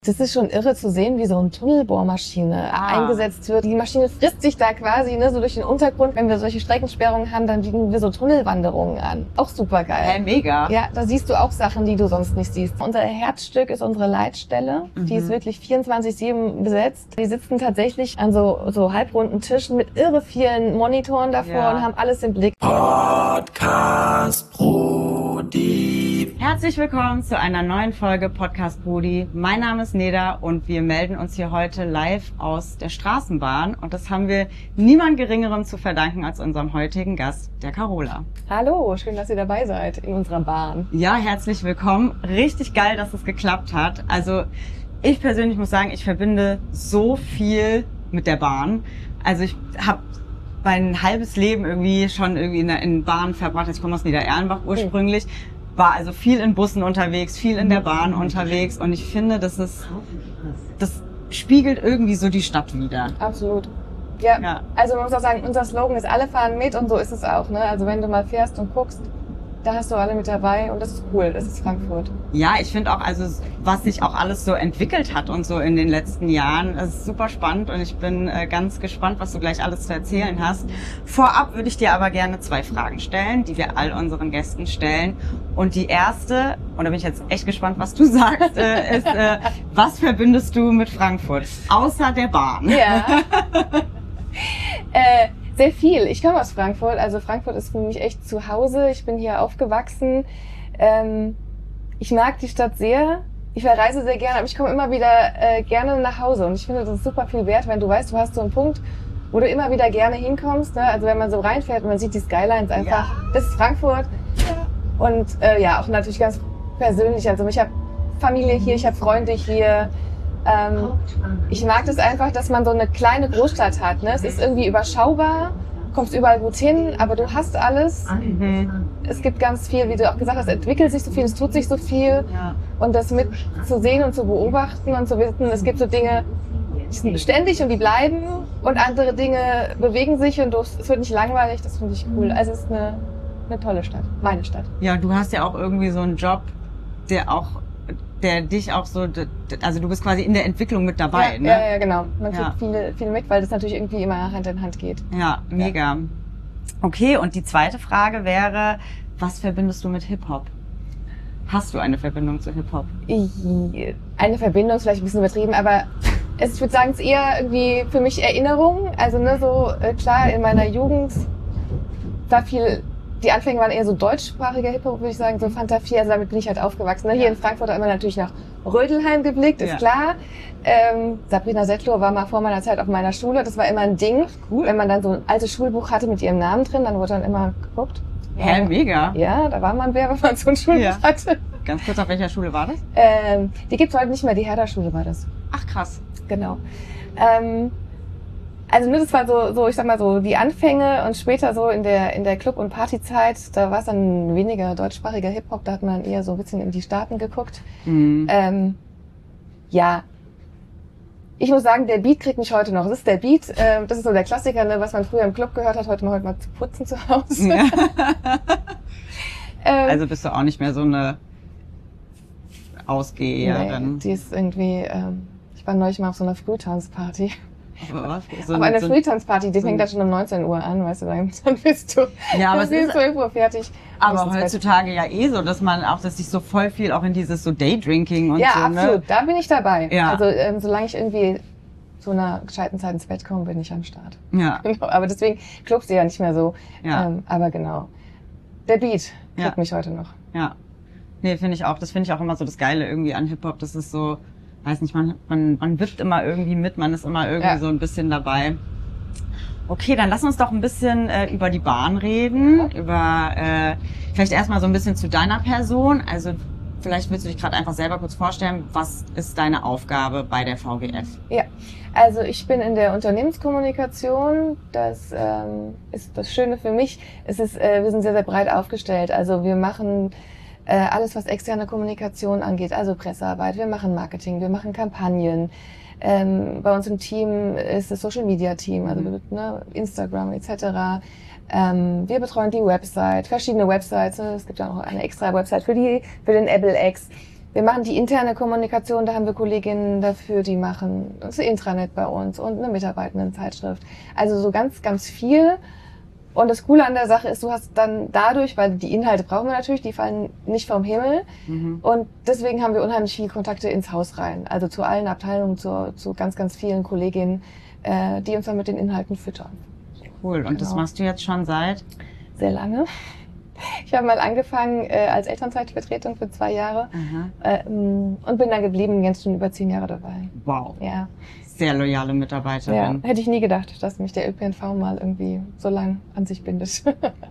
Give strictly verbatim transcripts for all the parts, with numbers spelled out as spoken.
Das ist schon irre zu sehen, wie so eine Tunnelbohrmaschine ah. eingesetzt wird. Die Maschine frisst sich da quasi ne, so durch den Untergrund. Wenn wir solche Streckensperrungen haben, dann bieten wir so Tunnelwanderungen an. Auch super geil. Hey, mega. Ja, da siehst du auch Sachen, die du sonst nicht siehst. Unser Herzstück ist unsere Leitstelle. Mhm. Die ist wirklich vierundzwanzig sieben besetzt. Die sitzen tatsächlich an so, so halbrunden Tischen mit irre vielen Monitoren davor ja. und haben alles im Blick. Podcast Brudi. Herzlich willkommen zu einer neuen Folge Podcast Brudi. Mein Name ist Neda und wir melden uns hier heute live aus der Straßenbahn. Und das haben wir niemand Geringerem zu verdanken als unserem heutigen Gast, der Carola. Hallo, schön, dass ihr dabei seid in unserer Bahn. Ja, herzlich willkommen. Richtig geil, dass es geklappt hat. Also ich persönlich muss sagen, ich verbinde so viel mit der Bahn. Also ich habe mein halbes Leben irgendwie schon irgendwie in der in Bahn verbracht. Ich komme aus Niedererlenbach ursprünglich. War also viel in Bussen unterwegs, viel in der Bahn unterwegs und ich finde, das ist, das spiegelt irgendwie so die Stadt wider. Absolut. Ja, ja. Also man muss auch sagen, unser Slogan ist alle fahren mit und so ist es auch. Ne? Also wenn du mal fährst und guckst, da hast du alle mit dabei und das ist cool, das ist Frankfurt. Ja, ich finde auch, also was sich auch alles so entwickelt hat und so in den letzten Jahren, das ist super spannend und ich bin äh, ganz gespannt, was du gleich alles zu erzählen hast. Vorab würde ich dir aber gerne zwei Fragen stellen, die wir all unseren Gästen stellen. Und die erste, und da bin ich jetzt echt gespannt, was du sagst, äh, ist, äh, was verbindest du mit Frankfurt, außer der Bahn? Ja. äh, Sehr viel. Ich komme aus Frankfurt. Also Frankfurt ist für mich echt zu Hause. Ich bin hier aufgewachsen. Ähm, ich mag die Stadt sehr. Ich verreise sehr gerne, aber ich komme immer wieder äh, gerne nach Hause. Und ich finde, das ist super viel wert, wenn du weißt, du hast so einen Punkt, wo du immer wieder gerne hinkommst. Ne? Also wenn man so reinfährt und man sieht die Skylines einfach. Ja. Das ist Frankfurt. Ja. Und äh, ja, auch natürlich ganz persönlich. Also ich habe Familie hier, ich habe Freunde hier. Ähm, ich mag das einfach, dass man so eine kleine Großstadt hat. Ne? Es ist irgendwie überschaubar, kommst überall gut hin, aber du hast alles. Mhm. Es gibt ganz viel, wie du auch gesagt hast, es entwickelt sich so viel, es tut sich so viel. Ja. Und das mit zu sehen und zu beobachten und zu wissen, es gibt so Dinge, die sind beständig und die bleiben und andere Dinge bewegen sich und es wird nicht langweilig, das finde ich cool. Also es ist eine, eine tolle Stadt, meine Stadt. Ja, du hast ja auch irgendwie so einen Job, der auch der dich auch so, also du bist quasi in der Entwicklung mit dabei, ja, ne? Ja, ja, genau. Man ja. kriegt viel, viel mit, weil das natürlich irgendwie immer Hand in Hand geht. Ja, mega. Ja. Okay, und die zweite Frage wäre, was verbindest du mit Hip-Hop? Hast du eine Verbindung zu Hip-Hop? Eine Verbindung ist vielleicht ein bisschen übertrieben, aber es, ich würde sagen, es ist eher irgendwie für mich Erinnerung. Also ne, so klar, in meiner Jugend war viel... Die Anfänge waren eher so deutschsprachiger Hip-Hop, würde ich sagen, so Fanta vier, also damit bin ich halt aufgewachsen. Ne? Hier in Frankfurt hat man natürlich nach Rödelheim geblickt, ist ja. klar. Ähm, Sabrina Settler war mal vor meiner Zeit auf meiner Schule, das war immer ein Ding. Cool. Wenn man dann so ein altes Schulbuch hatte mit ihrem Namen drin, dann wurde dann immer geguckt. Hä, ja, mega. Ja, da war man wer, wenn man so ein Schulbuch ja. hatte. Ganz kurz, auf welcher Schule war das? Ähm, die gibt's heute nicht mehr, die Herder-Schule war das. Ach, krass. Genau. Ähm, Also ne, das war so, so, ich sag mal so die Anfänge und später so in der in der Club- und Partyzeit, da war es dann weniger deutschsprachiger Hip-Hop, da hat man eher so ein bisschen in die Staaten geguckt. Mhm. Ähm, ja, ich muss sagen, der Beat kriegt mich heute noch. Das ist der Beat, äh, das ist so der Klassiker, ne, was man früher im Club gehört hat, heute mal, heute mal zu putzen zu Hause. Ja. ähm, also bist du auch nicht mehr so eine Ausgeherin? Nee, die ist irgendwie, ähm, ich war neulich mal auf so einer Frühtanzparty. Was? So aber eine so Frühtanzparty, die so fängt dann schon um neunzehn Uhr an, weißt du, dann, dann bist du, ja, aber dann bist zwölf Uhr fertig. Aber heutzutage ja eh so, dass man auch, dass sich so voll viel auch in dieses so Daydrinking und ja, so, ne? Ja, absolut, da bin ich dabei. Ja. Also ähm, solange ich irgendwie zu einer gescheiten Zeit ins Bett komme, bin ich am Start. Ja. Genau, aber deswegen Clubs ja nicht mehr so. Ja. Ähm, aber genau, der Beat kriegt ja. mich heute noch. Ja, nee, finde ich auch, das finde ich auch immer so das Geile irgendwie an Hip-Hop, das ist so, weiß nicht, man, man, man wippt immer irgendwie mit, man ist immer irgendwie ja. so ein bisschen dabei. Okay, dann lass uns doch ein bisschen äh, über die Bahn reden, über äh, vielleicht erstmal so ein bisschen zu deiner Person. Also vielleicht willst du dich gerade einfach selber kurz vorstellen, was ist deine Aufgabe bei der V G F? Ja, also ich bin in der Unternehmenskommunikation. Das ähm, ist das Schöne für mich. Es ist, äh, wir sind sehr, sehr breit aufgestellt. Also wir machen äh, alles, was externe Kommunikation angeht, also Pressearbeit. Wir machen Marketing, wir machen Kampagnen. Ähm, bei uns im Team ist das Social Media Team, also mhm. ne, Instagram et cetera. Ähm, wir betreuen die Website, verschiedene Websites. Es gibt ja auch eine extra Website für die, für den AbleX. Wir machen die interne Kommunikation, da haben wir Kolleginnen dafür, die machen das Intranet bei uns und eine Mitarbeitendenzeitschrift. Also so ganz, ganz viel. Und das Coole an der Sache ist, du hast dann dadurch, weil die Inhalte brauchen wir natürlich, die fallen nicht vom Himmel. Mhm. Und deswegen haben wir unheimlich viele Kontakte ins Haus rein. Also zu allen Abteilungen, zu, zu ganz, ganz vielen Kolleginnen, äh, die uns dann mit den Inhalten füttern. Cool. Und genau. Das machst du jetzt schon seit? Sehr lange. Ich habe mal angefangen äh, als Elternzeitvertretung für zwei Jahre äh, und bin dann geblieben, jetzt schon über zehn Jahre dabei. Wow. Ja. Sehr loyale Mitarbeiterin. Ja, hätte ich nie gedacht, dass mich der Ö P N V mal irgendwie so lang an sich bindet.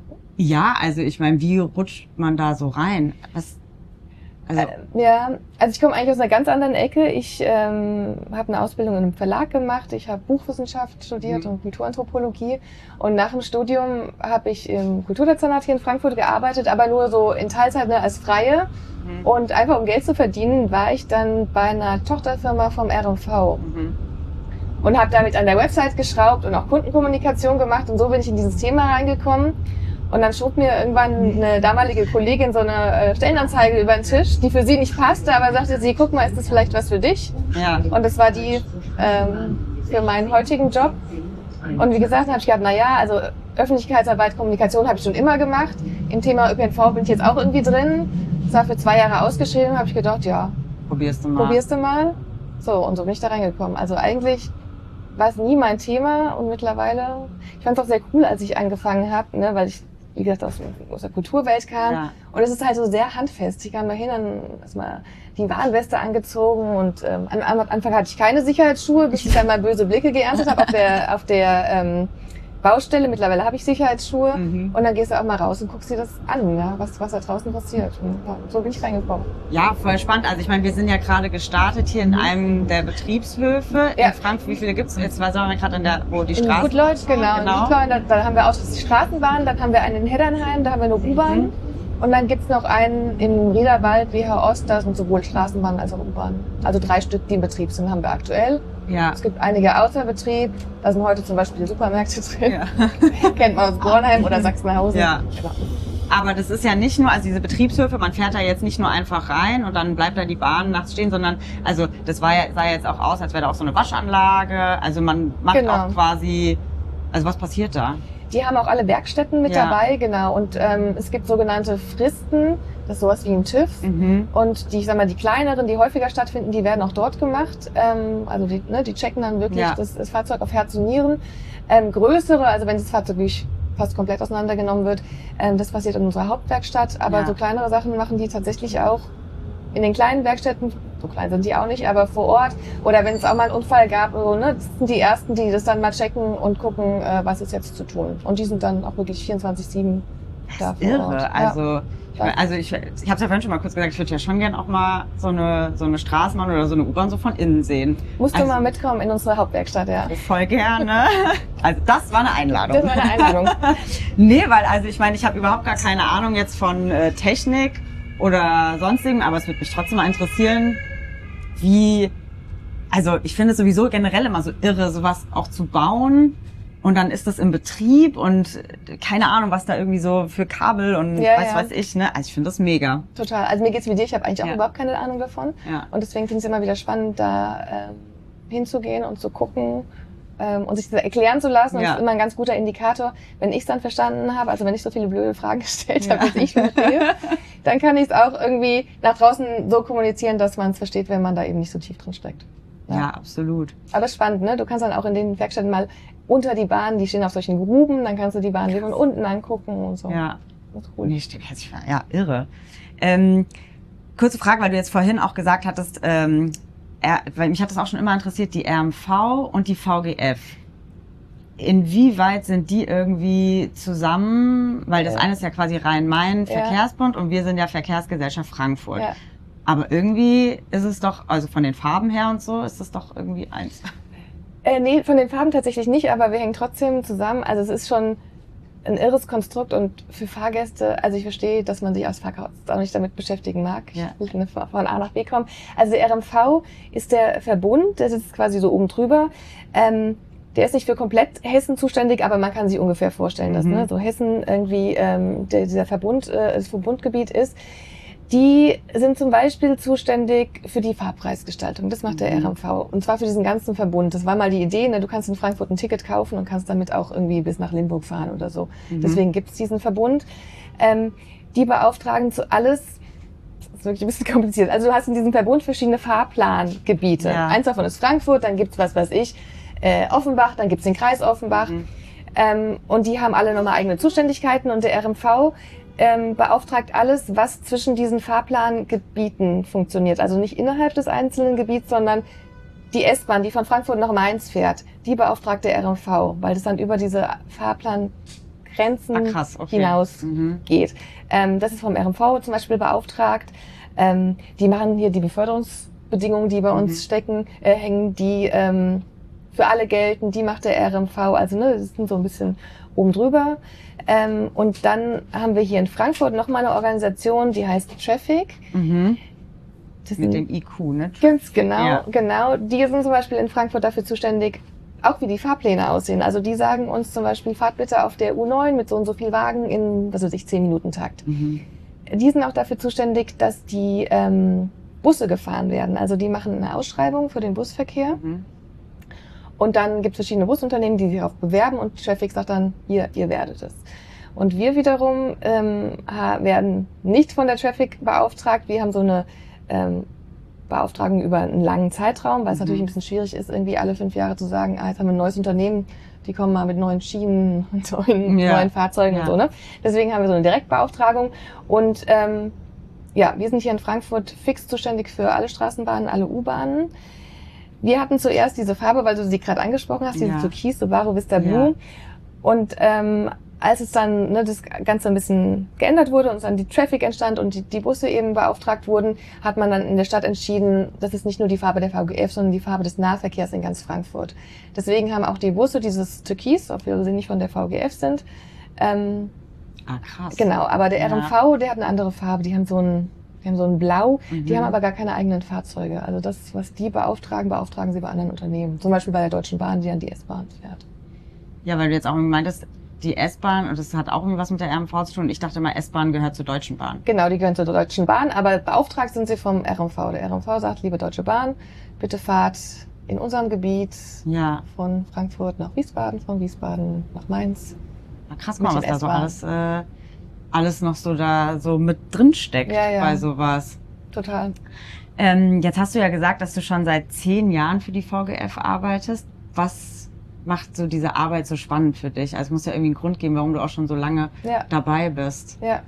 Ja, also ich meine, wie rutscht man da so rein? Was, also äh, ja, also ich komme eigentlich aus einer ganz anderen Ecke. Ich ähm, habe eine Ausbildung in einem Verlag gemacht. Ich habe Buchwissenschaft studiert mhm. und Kulturanthropologie. Und nach dem Studium habe ich im Kulturdezernat hier in Frankfurt gearbeitet, aber nur so in Teilzeit, ne, als Freie. Mhm. Und einfach um Geld zu verdienen, war ich dann bei einer Tochterfirma vom R M V. Mhm. Und habe damit an der Website geschraubt und auch Kundenkommunikation gemacht. Und so bin ich in dieses Thema reingekommen. Und dann schob mir irgendwann eine damalige Kollegin so eine Stellenanzeige über den Tisch, die für sie nicht passte, aber sagte sie, guck mal, ist das vielleicht was für dich? Ja. Und das war die ähm, für meinen heutigen Job. Und wie gesagt, habe ich gedacht, na ja, also Öffentlichkeitsarbeit, Kommunikation habe ich schon immer gemacht. Im Thema Ö P N V bin ich jetzt auch irgendwie drin. Das war für zwei Jahre ausgeschrieben, habe ich gedacht, ja, probierst du mal. Probierst du mal. So, und so bin ich da reingekommen. Also eigentlich war es nie mein Thema und mittlerweile, ich fand es auch sehr cool, als ich angefangen habe, ne, weil ich, wie gesagt, aus, aus der Kulturwelt kam. Ja. Und es ist halt so sehr handfest. Ich kam da hin, dann erstmal die Warnweste angezogen und ähm, am Anfang hatte ich keine Sicherheitsschuhe, bis ich dann mal böse Blicke geerntet habe auf der, auf der ähm, Baustelle. Mittlerweile habe ich Sicherheitsschuhe mhm. und dann gehst du auch mal raus und guckst dir das an, ja, was, was da draußen passiert. Und so bin ich reingekommen. Ja, voll spannend. Also ich meine, wir sind ja gerade gestartet hier in einem der Betriebshöfe ja. in Frankfurt. Wie viele gibt's? Jetzt waren wir gerade in der, wo die Straßen... In Gutleut, genau. genau. In Gutleut, da, da haben wir auch die Straßenbahn, dann haben wir einen in Heddernheim, da haben wir eine U-Bahn. Mhm. Und dann gibt's noch einen im Riederwald, W H Ost, da sind sowohl Straßenbahn als auch U-Bahn. Also drei Stück, die im Betrieb sind, haben wir aktuell. Ja. Es gibt einige außer Betrieb. Da sind heute zum Beispiel Supermärkte drin. Ja. Kennt man aus Bornheim oder Sachsenhausen. Ja. Ja. Aber das ist ja nicht nur, also diese Betriebshöfe, man fährt da jetzt nicht nur einfach rein und dann bleibt da die Bahn nachts stehen, sondern, also das war ja, sah jetzt auch aus, als wäre da auch so eine Waschanlage. Also man macht genau. auch quasi, also was passiert da? Die haben auch alle Werkstätten mit ja. dabei, genau. Und ähm, es gibt sogenannte Fristen, das ist sowas wie ein TÜV. Mhm. Und die, ich sag mal, die kleineren, die häufiger stattfinden, die werden auch dort gemacht. Ähm, also die, ne, die checken dann wirklich ja. das, das Fahrzeug auf Herz und Nieren. Ähm, größere, also wenn das Fahrzeug wirklich fast komplett auseinandergenommen wird, ähm, das passiert in unserer Hauptwerkstatt. Aber ja. so kleinere Sachen machen die tatsächlich auch in den kleinen Werkstätten. So klein sind die auch nicht, aber vor Ort. Oder wenn es auch mal einen Unfall gab, so, ne, das sind die Ersten, die das dann mal checken und gucken, äh, was ist jetzt zu tun. Und die sind dann auch wirklich vierundzwanzig sieben da vor irre. Ort. Also, ja. ich, mein, also ich, ich habe es ja vorhin schon mal kurz gesagt, ich würde ja schon gern auch mal so eine so eine Straßenbahn oder so eine U-Bahn so von innen sehen. Musst also, du mal mitkommen in unsere Hauptwerkstatt, ja. Voll gerne. Also das war eine Einladung. Das war eine Einladung. Nee, weil also ich meine, ich habe überhaupt gar keine Ahnung jetzt von äh, Technik oder sonstigem, aber es würde mich trotzdem mal interessieren, wie, also ich finde es sowieso generell immer so irre, sowas auch zu bauen und dann ist das im Betrieb und keine Ahnung, was da irgendwie so für Kabel und ja, weiß ja. weiß ich, ne? Also ich finde das mega. Total. Also mir geht's wie dir, ich habe eigentlich auch ja. überhaupt keine Ahnung davon. Ja. Und deswegen finde ich es immer wieder spannend, da ähm, hinzugehen und zu gucken ähm, und sich das erklären zu lassen. Und ja. das ist immer ein ganz guter Indikator. Wenn ich es dann verstanden habe, also wenn ich so viele blöde Fragen gestellt ja. habe, wie ich verstehe, dann kann ich es auch irgendwie nach draußen so kommunizieren, dass man es versteht, wenn man da eben nicht so tief drin steckt. Ja. ja, absolut. Aber spannend, ne? Du kannst dann auch in den Werkstätten mal unter die Bahn, die stehen auf solchen Gruben, dann kannst du die Bahn von unten angucken und so. Ja, das ist cool. Nee, stimmt. Ja, irre. Ähm, kurze Frage, weil du jetzt vorhin auch gesagt hattest, ähm, er, weil mich hat das auch schon immer interessiert, die R M V und die V G F. Inwieweit sind die irgendwie zusammen? Weil das ja. eine ist ja quasi Rhein-Main-Verkehrsbund ja. und wir sind ja Verkehrsgesellschaft Frankfurt. Ja. Aber irgendwie ist es doch, also von den Farben her und so, ist es doch irgendwie eins. Äh, nee, von den Farben tatsächlich nicht, aber wir hängen trotzdem zusammen. Also es ist schon ein irres Konstrukt und für Fahrgäste, also ich verstehe, dass man sich als Fahrgast auch nicht damit beschäftigen mag. Ja. Ich will von A nach B kommen. Also der R M V ist der Verbund, der sitzt quasi so oben drüber. Ähm, der ist nicht für komplett Hessen zuständig, aber man kann sich ungefähr vorstellen, dass mhm. ne, so Hessen irgendwie ähm, der, dieser Verbund, äh, das Verbundgebiet ist. Die sind zum Beispiel zuständig für die Fahrpreisgestaltung. Das macht der Mhm. R M V. Und zwar für diesen ganzen Verbund. Das war mal die Idee, ne? Du kannst in Frankfurt ein Ticket kaufen und kannst damit auch irgendwie bis nach Limburg fahren oder so. Mhm. Deswegen gibt's diesen Verbund. Ähm, die beauftragen zu alles, das ist wirklich ein bisschen kompliziert. Also du hast in diesem Verbund verschiedene Fahrplangebiete. Ja. Eins davon ist Frankfurt, dann gibt's was weiß ich, äh, Offenbach, dann gibt's den Kreis Offenbach. Mhm. Ähm, und die haben alle nochmal eigene Zuständigkeiten und der R M V ähm, beauftragt alles, was zwischen diesen Fahrplangebieten funktioniert. Also nicht innerhalb des einzelnen Gebiets, sondern die S-Bahn, die von Frankfurt nach Mainz fährt, die beauftragt der R M V, weil das dann über diese Fahrplangrenzen Ah, krass, okay. hinaus Mhm. geht. Ähm, das ist vom R M V zum Beispiel beauftragt. Ähm, die machen hier die Beförderungsbedingungen, die bei Mhm. uns stecken, äh, hängen, die ähm, für alle gelten, die macht der R M V. Also ne, das sind so ein bisschen oben drüber. Ähm, und dann haben wir hier in Frankfurt nochmal eine Organisation, die heißt Traffic. Mhm. Das Mit sind dem I Q, ne? ganz genau, Ja. genau. Die sind zum Beispiel in Frankfurt dafür zuständig, auch wie die Fahrpläne aussehen. Also die sagen uns zum Beispiel, fahrt bitte auf der U neun mit so und so viel Wagen in, was weiß ich, zehn Minuten Takt. Mhm. Die sind auch dafür zuständig, dass die ähm, Busse gefahren werden. Also die machen eine Ausschreibung für den Busverkehr. Mhm. Und dann gibt es verschiedene Busunternehmen, die sich darauf bewerben und Traffic sagt dann, hier, ihr werdet es. Und wir wiederum ähm, ha- werden nicht von der Traffic beauftragt. Wir haben so eine ähm, Beauftragung über einen langen Zeitraum, weil es Mhm. natürlich ein bisschen schwierig ist, irgendwie alle fünf Jahre zu sagen, ah, jetzt haben wir ein neues Unternehmen, die kommen mal mit neuen Schienen und neuen, Ja. neuen Fahrzeugen Ja. und so. Ne? Deswegen haben wir so eine Direktbeauftragung. Und ähm, ja, wir sind hier in Frankfurt fix zuständig für alle Straßenbahnen, alle U-Bahnen. Wir hatten zuerst diese Farbe, weil du sie gerade angesprochen hast, diese Ja. Türkis, Subaru Vista Blue. Ja. Und ähm, als es dann ne, das Ganze ein bisschen geändert wurde und dann die Traffic entstand und die, die Busse eben beauftragt wurden, hat man dann in der Stadt entschieden, das ist nicht nur die Farbe der V G F, sondern die Farbe des Nahverkehrs in ganz Frankfurt. Deswegen haben auch die Busse dieses Türkis, obwohl sie nicht von der V G F sind. Ähm, Ah, krass. genau, aber der Ja. R M V, der hat eine andere Farbe. Die haben so ein, die haben so ein Blau. Mhm. Die haben aber gar keine eigenen Fahrzeuge. Also das, was die beauftragen, beauftragen sie bei anderen Unternehmen. Zum Beispiel bei der Deutschen Bahn, die dann die S-Bahn fährt. Ja, weil du jetzt auch irgendwie meintest, die S-Bahn, und das hat auch irgendwie was mit der R M V zu tun. Ich dachte mal, S-Bahn gehört zur Deutschen Bahn. Genau, die gehören zur Deutschen Bahn, aber beauftragt sind sie vom R M V. Der R M V sagt, liebe Deutsche Bahn, bitte fahrt in unserem Gebiet Ja, von Frankfurt nach Wiesbaden, von Wiesbaden nach Mainz. na krass, Mit mal, was den da so S-Bahn. alles, äh, alles noch so da so mit drin steckt Ja, ja. bei sowas. Total. Ähm, jetzt hast du ja gesagt, dass du schon seit zehn Jahren für die V G F arbeitest. Was macht so diese Arbeit so spannend für dich? Also es muss ja irgendwie einen Grund geben, warum du auch schon so lange Ja. dabei bist. Ja.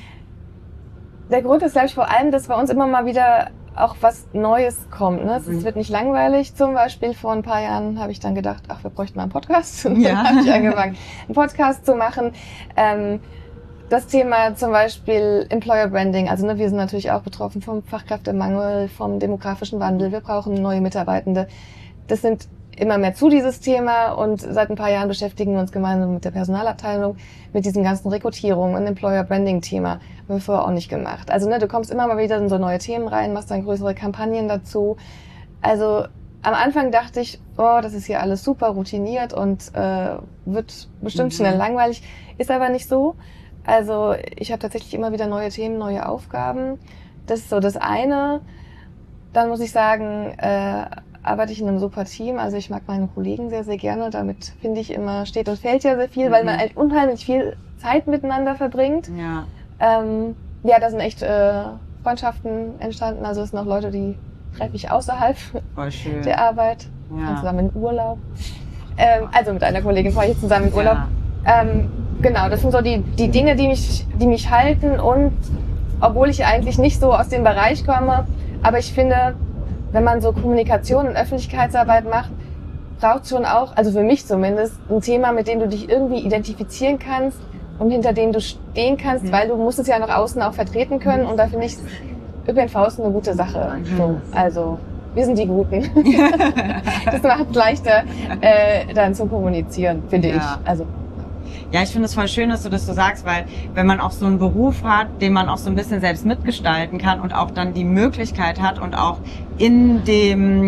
Der Grund ist, glaube ich, vor allem, dass bei uns immer mal wieder auch was Neues kommt. Ne? Es Mhm. wird nicht langweilig. Zum Beispiel vor ein paar Jahren habe ich dann gedacht, ach, wir bräuchten mal einen Podcast. Und Ja. dann habe ich angefangen, einen Podcast zu machen. Ähm, das Thema zum Beispiel Employer Branding. Also ne, wir sind natürlich auch betroffen vom Fachkräftemangel, vom demografischen Wandel. Wir brauchen neue Mitarbeitende. Das sind immer mehr zu dieses Thema und seit ein paar Jahren beschäftigen wir uns gemeinsam mit der Personalabteilung mit diesem ganzen Rekrutierung und Employer Branding Thema. Haben wir vorher auch nicht gemacht. Also ne, du kommst immer mal wieder in so neue Themen rein, machst dann größere Kampagnen dazu. Also am Anfang dachte ich, oh, das ist hier alles super routiniert und äh, wird bestimmt Mhm. schnell langweilig. Ist aber nicht so. Also ich habe tatsächlich immer wieder neue Themen, neue Aufgaben. Das ist so das eine. Dann muss ich sagen, äh, arbeite ich in einem super Team. Also ich mag meine Kollegen sehr, sehr gerne. Damit finde ich immer, steht und fällt ja sehr viel, weil Mhm. man halt unheimlich viel Zeit miteinander verbringt. Ja. Ähm, ja, da sind echt äh, Freundschaften entstanden. Also es sind auch Leute, die treffe ich außerhalb Voll schön. der Arbeit. Ja. Zusammen in Urlaub. Ähm, also mit einer Kollegin fahre ich zusammen in Urlaub. Ja. Ähm, genau, das sind so die, die Dinge, die mich, die mich halten und obwohl ich eigentlich nicht so aus dem Bereich komme, aber ich finde, wenn man so Kommunikation und Öffentlichkeitsarbeit macht, braucht es schon auch, also für mich zumindest, ein Thema, mit dem du dich irgendwie identifizieren kannst und hinter dem du stehen kannst, Mhm. weil du musst es ja nach außen auch vertreten können und da finde ich, Ö P N V ist eine gute Sache. Mhm. So, also, wir sind die Guten. Das macht es leichter, äh, dann zu kommunizieren, finde Ja. ich. Also, Ja, ich finde es voll schön, dass du das so sagst, weil wenn man auch so einen Beruf hat, den man auch so ein bisschen selbst mitgestalten kann und auch dann die Möglichkeit hat und auch in dem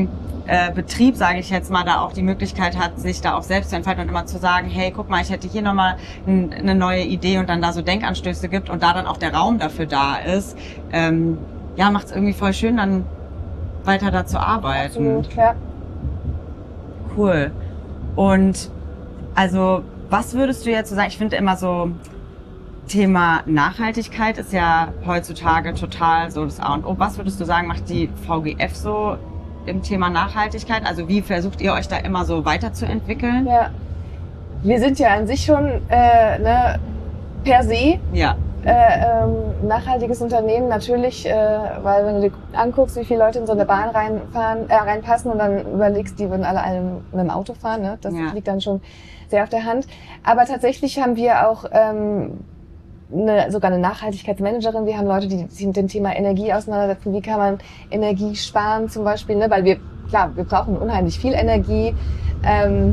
äh, Betrieb, sage ich jetzt mal, da auch die Möglichkeit hat, sich da auch selbst zu entfalten und immer zu sagen, hey, guck mal, ich hätte hier nochmal ein, eine neue Idee und dann da so Denkanstöße gibt und da dann auch der Raum dafür da ist, ähm, ja, macht es irgendwie voll schön, dann weiter da zu arbeiten. Absolut, ja. Cool. Und also, was würdest du jetzt so sagen? Ich finde immer so, Thema Nachhaltigkeit ist ja heutzutage total so das A und O. Was würdest du sagen, macht die V G F so im Thema Nachhaltigkeit? Also wie versucht ihr euch da immer so weiterzuentwickeln? Ja, wir sind ja an sich schon äh, ne, per se Ja. äh, ähm, nachhaltiges Unternehmen natürlich, äh, weil wenn du dir anguckst, wie viele Leute in so eine Bahn reinfahren, äh, reinpassen und dann überlegst, die würden alle alle mit dem Auto fahren, ne? Das Ja. liegt dann schon sehr auf der Hand. Aber tatsächlich haben wir auch ähm, eine, sogar eine Nachhaltigkeitsmanagerin. Wir haben Leute, die sich mit dem Thema Energie auseinandersetzen. Wie kann man Energie sparen zum Beispiel? Ne? Weil wir, klar, wir brauchen unheimlich viel Energie. Ähm,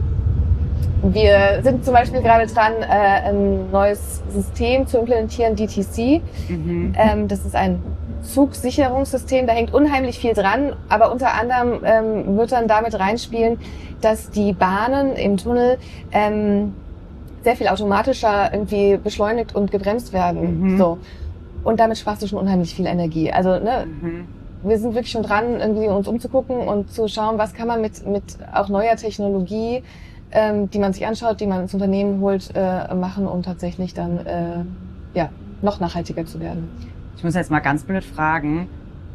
wir sind zum Beispiel gerade dran, äh, ein neues System zu implementieren, D T C. Mhm. Ähm, das ist ein Zugsicherungssystem, da hängt unheimlich viel dran, aber unter anderem ähm, wird dann damit reinspielen, dass die Bahnen im Tunnel ähm, sehr viel automatischer irgendwie beschleunigt und gebremst werden. Mhm. So. Und damit sparst du schon unheimlich viel Energie. Also ne, Mhm. wir sind wirklich schon dran, irgendwie uns umzugucken und zu schauen, was kann man mit, mit auch neuer Technologie, ähm, die man sich anschaut, die man ins Unternehmen holt, äh, machen, um tatsächlich dann äh, ja, noch nachhaltiger zu werden. Ich muss jetzt mal ganz blöd fragen,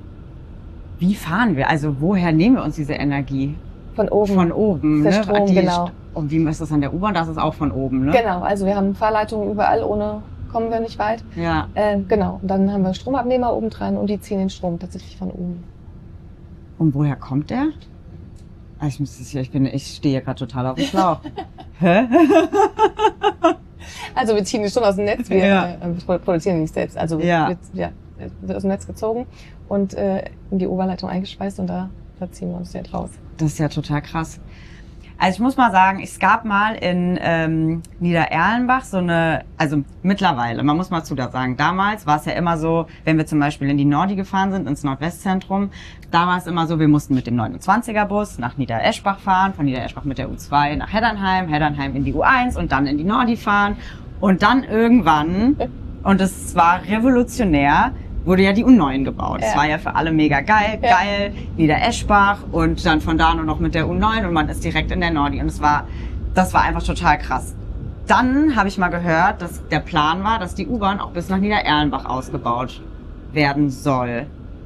wie fahren wir? Also woher nehmen wir uns diese Energie? Von oben. Von oben, Der ne? Strom, Die genau. St- Und wie ist das an der U-Bahn? Das ist auch von oben, ne? Genau, also wir haben Fahrleitungen überall, ohne kommen wir nicht weit. Ja. Äh, genau, und dann haben wir Stromabnehmer oben dran und die ziehen den Strom tatsächlich von oben. Und woher kommt der? Ah, Ich, muss das hier, ich, bin, ich stehe gerade total auf dem Schlauch. Hä? Also wir ziehen den Strom aus dem Netz, wir Ja. äh, produzieren ihn nicht selbst. Also Ja. wird, ja, wird aus dem Netz gezogen und äh, in die Oberleitung eingespeist und da, da ziehen wir uns jetzt raus. Das ist ja total krass. Also ich muss mal sagen, es gab mal in ähm, Niedererlenbach so eine, also mittlerweile, man muss mal zu da sagen, damals war es ja immer so, wenn wir zum Beispiel in die Nordi gefahren sind, ins Nordwestzentrum, da war es immer so, wir mussten mit dem neunundzwanziger Bus nach Niedereschbach fahren, von Niedereschbach mit der U zwei nach Heddernheim, Heddernheim in die U eins und dann in die Nordi fahren und dann irgendwann, und es war revolutionär, wurde ja die U neun gebaut. Das Ja. war ja für alle mega geil, Ja. geil, Niedereschbach und dann von da nur noch mit der U neun und man ist direkt in der Nordi und es war, das war einfach total krass. Dann habe ich mal gehört, dass der Plan war, dass die U-Bahn auch bis nach Niedererlenbach ausgebaut werden soll.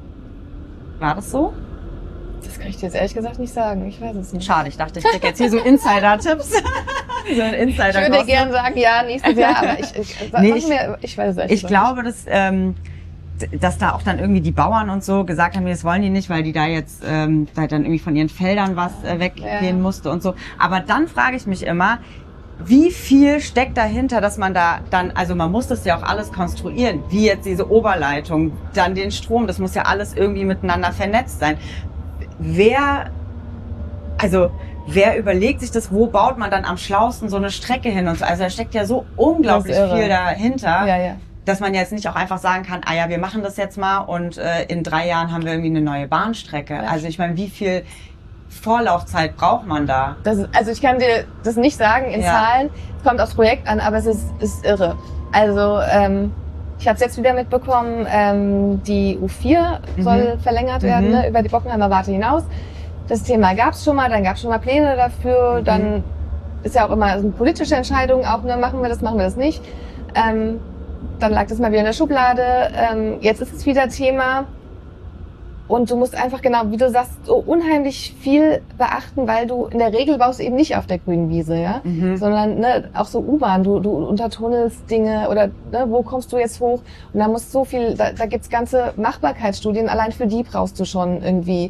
War das so? Das kann ich dir jetzt ehrlich gesagt nicht sagen, ich weiß es nicht. Schade, ich dachte, ich krieg jetzt hier so Insider-Tipps. so ein Insider Ich würde gerne sagen, ja, nächstes Jahr, aber ich, ich, Nee, sag ich- mir, ich weiß es ehrlich Ich gesagt glaube, dass, ähm, d- dass da auch dann irgendwie die Bauern und so gesagt haben, nee, das wollen die nicht, weil die da jetzt ähm, da dann irgendwie von ihren Feldern was äh, weggehen Ja. musste und so. Aber dann frage ich mich immer, wie viel steckt dahinter, dass man da dann, also man muss das ja auch alles konstruieren, wie jetzt diese Oberleitung, dann den Strom, das muss ja alles irgendwie miteinander vernetzt sein. Wer, also wer überlegt sich das, wo baut man dann am schlausten so eine Strecke hin und so. Also da steckt ja so unglaublich Das ist irre. viel dahinter, Ja, ja. dass man jetzt nicht auch einfach sagen kann, ah ja, wir machen das jetzt mal und äh, in drei Jahren haben wir irgendwie eine neue Bahnstrecke. Ja. Also ich meine, wie viel Vorlaufzeit braucht man da? Das ist, also ich kann dir das nicht sagen in Ja. Zahlen, es kommt aufs Projekt an, aber es ist, ist irre. Also ähm, ich habe es jetzt wieder mitbekommen, ähm, die U vier Mhm. soll verlängert werden, Mhm. ne, über die Bockenheimer Warte hinaus. Das Thema gab es schon mal, dann gab es schon mal Pläne dafür, Mhm. dann ist ja auch immer so eine politische Entscheidung, auch ne, machen wir das, machen wir das nicht. Ähm, dann lag das mal wieder in der Schublade, ähm, jetzt ist es wieder Thema. Und du musst einfach genau, wie du sagst, so unheimlich viel beachten, weil du in der Regel baust eben nicht auf der grünen Wiese, ja, Mhm. sondern ne, auch so U-Bahn, du, du untertunnelst Dinge oder ne, wo kommst du jetzt hoch? Und da muss so viel, da, da gibt's ganze Machbarkeitsstudien, allein für die brauchst du schon irgendwie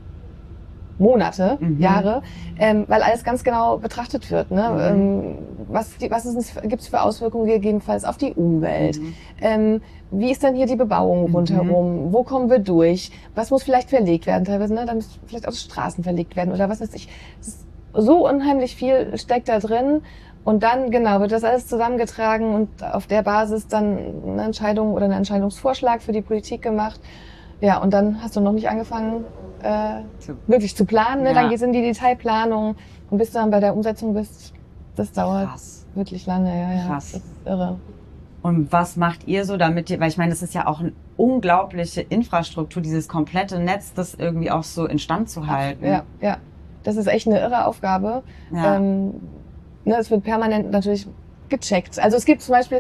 Monate, Mhm. Jahre, ähm, weil alles ganz genau betrachtet wird. Ne? Mhm. Ähm, was die, was ist, gibt's für Auswirkungen gegebenenfalls auf die Umwelt? Mhm. Ähm, wie ist denn hier die Bebauung Mhm. rundherum? Wo kommen wir durch? Was muss vielleicht verlegt werden? Teilweise, ne? Da müssen vielleicht auch Straßen verlegt werden oder was weiß ich. Es ist so unheimlich viel steckt da drin. Und dann, genau, wird das alles zusammengetragen und auf der Basis dann eine Entscheidung oder einen Entscheidungsvorschlag für die Politik gemacht. Ja, und dann hast du noch nicht angefangen, äh, zu, wirklich zu planen. Ne? Ja. Dann gehst du in die Detailplanung und bis du dann bei der Umsetzung bist, das dauert Krass. wirklich lange. Ja, ja. Krass. Das ist irre. Und was macht ihr so damit, weil ich meine, das ist ja auch eine unglaubliche Infrastruktur, dieses komplette Netz, das irgendwie auch so instand zu halten. Ja, ja. Das ist echt eine irre Aufgabe. Ja. Ähm, ne, es wird permanent natürlich gecheckt. Also es gibt zum Beispiel,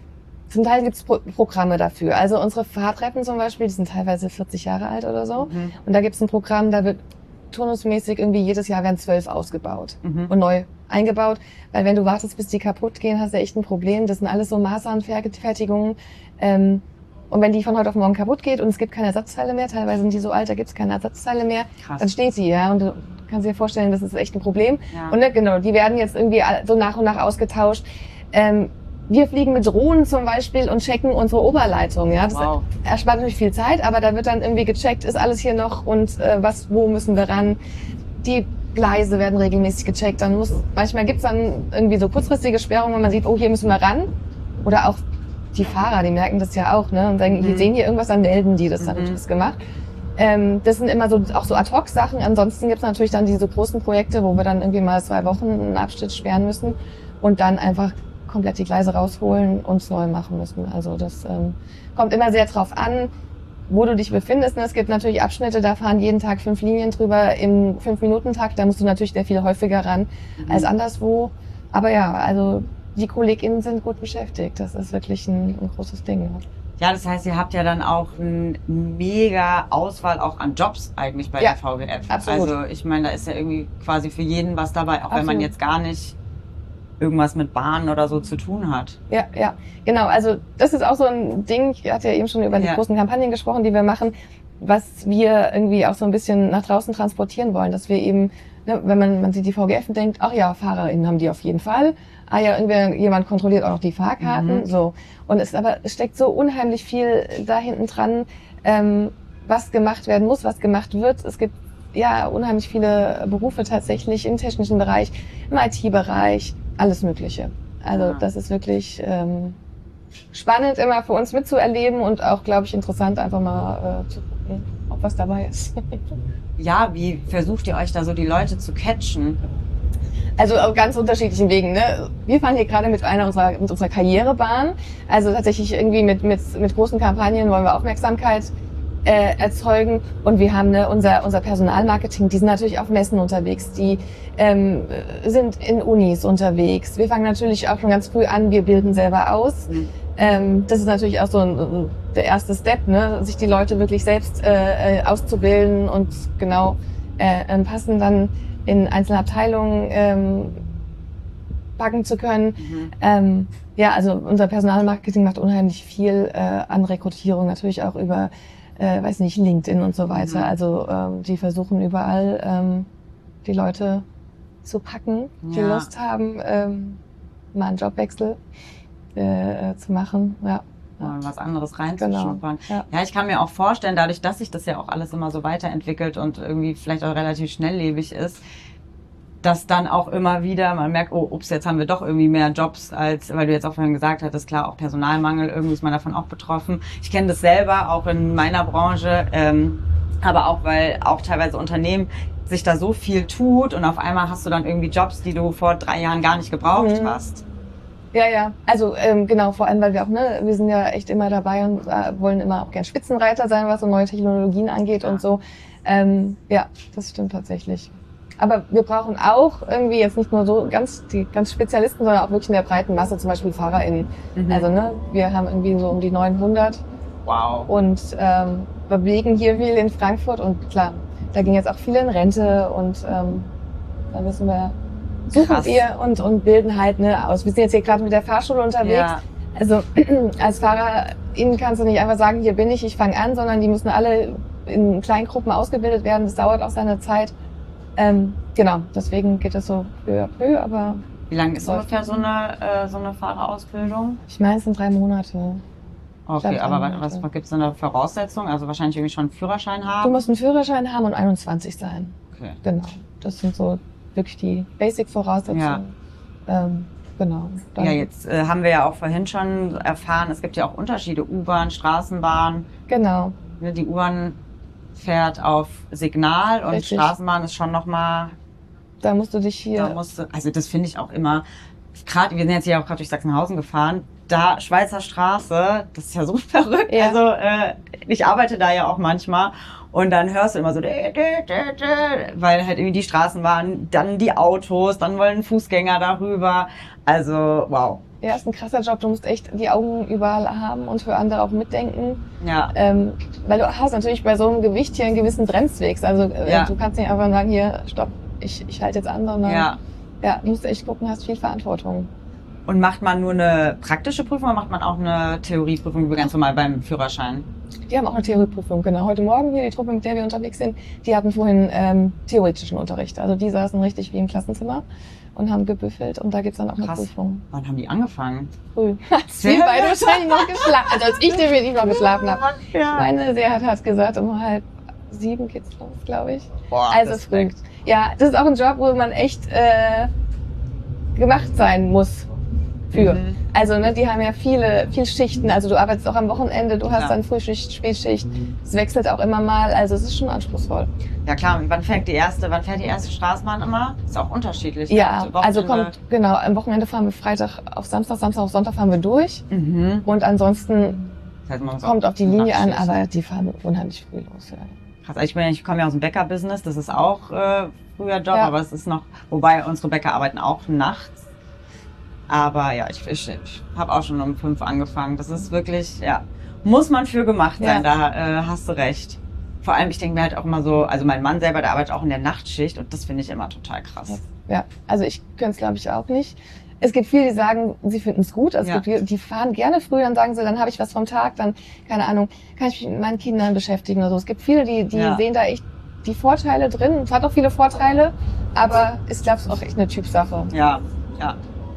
zum Teil gibt es Pro- Programme dafür. Also unsere Fahrtreppen zum Beispiel, die sind teilweise vierzig Jahre alt oder so. Mhm. Und da gibt es ein Programm, da wird turnusmäßig irgendwie jedes Jahr werden zwölf ausgebaut mhm. und neu eingebaut. Weil wenn du wartest, bis die kaputt gehen, hast du echt ein Problem. Das sind alles so Maßanfertigungen. Ähm, und wenn die von heute auf morgen kaputt geht und es gibt keine Ersatzteile mehr, teilweise sind die so alt, da gibt es keine Ersatzteile mehr, Krass. dann steht sie, ja. Und du kannst dir vorstellen, das ist echt ein Problem. Ja. Und ne, genau, die werden jetzt irgendwie so nach und nach ausgetauscht. Ähm, wir fliegen mit Drohnen zum Beispiel und checken unsere Oberleitung. Ja, das wow. erspart natürlich viel Zeit, aber da wird dann irgendwie gecheckt, ist alles hier noch und äh, was, wo müssen wir ran? Die Gleise werden regelmäßig gecheckt. Dann muss, manchmal gibt's dann irgendwie so kurzfristige Sperrungen, wenn man sieht, oh, hier müssen wir ran. Oder auch die Fahrer, die merken das ja auch, ne? Und sagen, mhm. die sehen hier irgendwas, dann melden die das, dann wird das gemacht. Ähm, das sind immer so auch so Ad-Hoc-Sachen. Ansonsten gibt's natürlich dann diese großen Projekte, wo wir dann irgendwie mal zwei Wochen einen Abschnitt sperren müssen und dann einfach komplett die Gleise rausholen und es neu machen müssen. Also das ähm, kommt immer sehr drauf an, wo du dich befindest. Es gibt natürlich Abschnitte, da fahren jeden Tag fünf Linien drüber im fünf-Minuten-Takt. Da musst du natürlich sehr viel häufiger ran mhm. als anderswo. Aber ja, also die KollegInnen sind gut beschäftigt. Das ist wirklich ein, ein großes Ding. Ja, das heißt, ihr habt ja dann auch eine mega Auswahl auch an Jobs eigentlich bei ja, der V G F. Absolut. Also ich meine, da ist ja irgendwie quasi für jeden was dabei, auch absolut. Wenn man jetzt gar nicht irgendwas mit Bahnen oder so zu tun hat. Ja, ja, genau. Also das ist auch so ein Ding, ich hatte ja eben schon über die ja. großen Kampagnen gesprochen, die wir machen, was wir irgendwie auch so ein bisschen nach draußen transportieren wollen, dass wir eben, ne, wenn man, man sieht die V G F und denkt, ach ja, FahrerInnen haben die auf jeden Fall. Ah ja, irgendwer, jemand kontrolliert auch noch die Fahrkarten, mhm. so. Und es aber es steckt so unheimlich viel da hinten dran, ähm, was gemacht werden muss, was gemacht wird. Es gibt ja unheimlich viele Berufe tatsächlich im technischen Bereich, im I T-Bereich, alles Mögliche. Also ja. das ist wirklich ähm, spannend immer für uns mitzuerleben und auch, glaube ich, interessant einfach mal äh, zu gucken, ob was dabei ist. Ja, wie versucht ihr euch da so die Leute zu catchen? Also auf ganz unterschiedlichen Wegen. Ne? Wir fahren hier gerade mit einer unserer, mit unserer Karrierebahn. Also tatsächlich irgendwie mit, mit, mit großen Kampagnen wollen wir Aufmerksamkeit äh, erzeugen. Und wir haben ne, unser, unser Personalmarketing, die sind natürlich auf Messen unterwegs, die ähm, sind in Unis unterwegs. Wir fangen natürlich auch schon ganz früh an, wir bilden selber aus. Mhm. Ähm, das ist natürlich auch so ein, der erste Step, ne? Sich die Leute wirklich selbst äh, auszubilden und genau äh, passen dann in einzelne Abteilungen ähm, packen zu können. Mhm. Ähm, ja, also unser Personalmarketing macht unheimlich viel äh, an Rekrutierung, natürlich auch über, äh, weiß nicht, LinkedIn und so weiter. Mhm. Also ähm, die versuchen überall ähm, die Leute zu packen, die ja. Lust haben, ähm, mal einen Jobwechsel äh, zu machen. Ja. Mal was anderes reinzuschnuppern. Genau. Ja. ja, ich kann mir auch vorstellen, dadurch, dass sich das ja auch alles immer so weiterentwickelt und irgendwie vielleicht auch relativ schnelllebig ist, dass dann auch immer wieder man merkt, oh, ups, jetzt haben wir doch irgendwie mehr Jobs als, weil du jetzt auch vorhin gesagt hattest, klar, auch Personalmangel, irgendwie ist man davon auch betroffen. Ich kenne das selber, auch in meiner Branche, ähm, aber auch, weil auch teilweise Unternehmen sich da so viel tut und auf einmal hast du dann irgendwie Jobs, die du vor drei Jahren gar nicht gebraucht mhm. hast. Ja, ja. Also ähm, genau, vor allem, weil wir auch, ne, wir sind ja echt immer dabei und äh, wollen immer auch gern Spitzenreiter sein, was so neue Technologien angeht ja. und so. Ähm, ja, das stimmt tatsächlich. Aber wir brauchen auch irgendwie jetzt nicht nur so ganz die ganz Spezialisten, sondern auch wirklich in der breiten Masse, zum Beispiel FahrerInnen. Mhm. Also ne, wir haben irgendwie so um die neunhundert. Wow. Und ähm, bewegen hier viel in Frankfurt und klar, da gehen jetzt auch viele in Rente und ähm, da müssen wir suchen Krass. wir und, und bilden halt ne, aus. Wir sind jetzt hier gerade mit der Fahrschule unterwegs. Ja. Also als FahrerInnen kannst du nicht einfach sagen, hier bin ich, ich fange an, sondern die müssen alle in kleinen Gruppen ausgebildet werden. Das dauert auch seine Zeit. Ähm, genau, deswegen geht es so peu à peu, aber... Wie lange ist ungefähr so eine, äh, so eine Fahrerausbildung? Ich meine, es sind drei Monate. Okay, aber was, was gibt es denn da Voraussetzungen? Also wahrscheinlich irgendwie schon einen Führerschein haben? Du musst einen Führerschein haben und einundzwanzig sein. Okay. Genau, das sind so wirklich die Basic-Voraussetzungen. Ja. Ähm, genau. Dann ja, jetzt äh, haben wir ja auch vorhin schon erfahren, es gibt ja auch Unterschiede, U-Bahn, Straßenbahn. Genau. ne, die U-Bahn fährt auf Signal und Richtig. Straßenbahn ist schon nochmal, Da musst du dich hier... da musst du, also das finde ich auch immer, gerade, wir sind jetzt hier auch gerade durch Sachsenhausen gefahren, da Schweizer Straße, das ist ja so verrückt, Ja. also äh, ich arbeite da ja auch manchmal und dann hörst du immer so, weil halt irgendwie die Straßen waren, dann die Autos, dann wollen Fußgänger darüber, also wow. Ja, ist ein krasser Job. Du musst echt die Augen überall haben und für andere auch mitdenken. Ja. Ähm, weil du hast natürlich bei so einem Gewicht hier einen gewissen Bremsweg. Also äh, Ja. du kannst nicht einfach sagen, hier, stopp, ich, ich halte jetzt an, sondern Ja. ja, du musst echt gucken, hast viel Verantwortung. Und macht man nur eine praktische Prüfung oder macht man auch eine Theorieprüfung, wie ganz normal beim Führerschein? Die haben auch eine Theorieprüfung, genau. Heute Morgen hier, die Truppe, mit der wir unterwegs sind, die hatten vorhin ähm, theoretischen Unterricht. Also die saßen richtig wie im Klassenzimmer und haben gebüffelt und da gibt's dann auch eine Krass. Prüfung. Wann haben die angefangen? Früh. Als wir beide wahrscheinlich noch geschlafen, also als ich definitiv noch geschlafen habe. Ja. Meine Seher hat gesagt, um halb sieben geht's los, glaube ich. Boah, Also früh. Respekt. Ja, das ist auch ein Job, wo man echt äh, gemacht sein muss für. Mhm. Also ne, die haben ja viele, viele Schichten. Also du arbeitest auch am Wochenende, du hast Klar. dann Frühschicht, Spätschicht. Es wechselt auch immer mal. Also es ist schon anspruchsvoll. Ja klar, und wann fährt die erste, wann fährt die erste Straßenbahn immer? Ist auch unterschiedlich. ne? Ja, also Wochenende- kommt, genau, am Wochenende fahren wir Freitag auf Samstag, Samstag auf Sonntag fahren wir durch. Mhm. Und ansonsten Das heißt, man muss kommt auch auf die Linie an, Nachtschicht. aber die fahren unheimlich früh los. Ja. Krass, also ich, bin, ich komme ja aus dem Bäcker-Business, das ist auch äh, früher Job, Ja. aber es ist noch, wobei unsere Bäcker arbeiten auch nachts. Aber ja, ich, ich, ich habe auch schon um fünf angefangen. Das ist wirklich, ja, muss man für gemacht sein, Ja. da äh, hast du recht. Vor allem, ich denke mir halt auch immer so, also mein Mann selber, der arbeitet auch in der Nachtschicht und das finde ich immer total krass. Ja, also ich könnte es glaube ich auch nicht. Es gibt viele, die sagen, sie finden es gut. Also Ja. es gibt, die, die fahren gerne früh, dann sagen sie, dann habe ich was vom Tag, dann, keine Ahnung, kann ich mich mit meinen Kindern beschäftigen oder so. Es gibt viele, die, die Ja. sehen da echt die Vorteile drin. Es hat auch viele Vorteile, aber ist, glaube ich, auch echt eine Typsache. Ja, ja.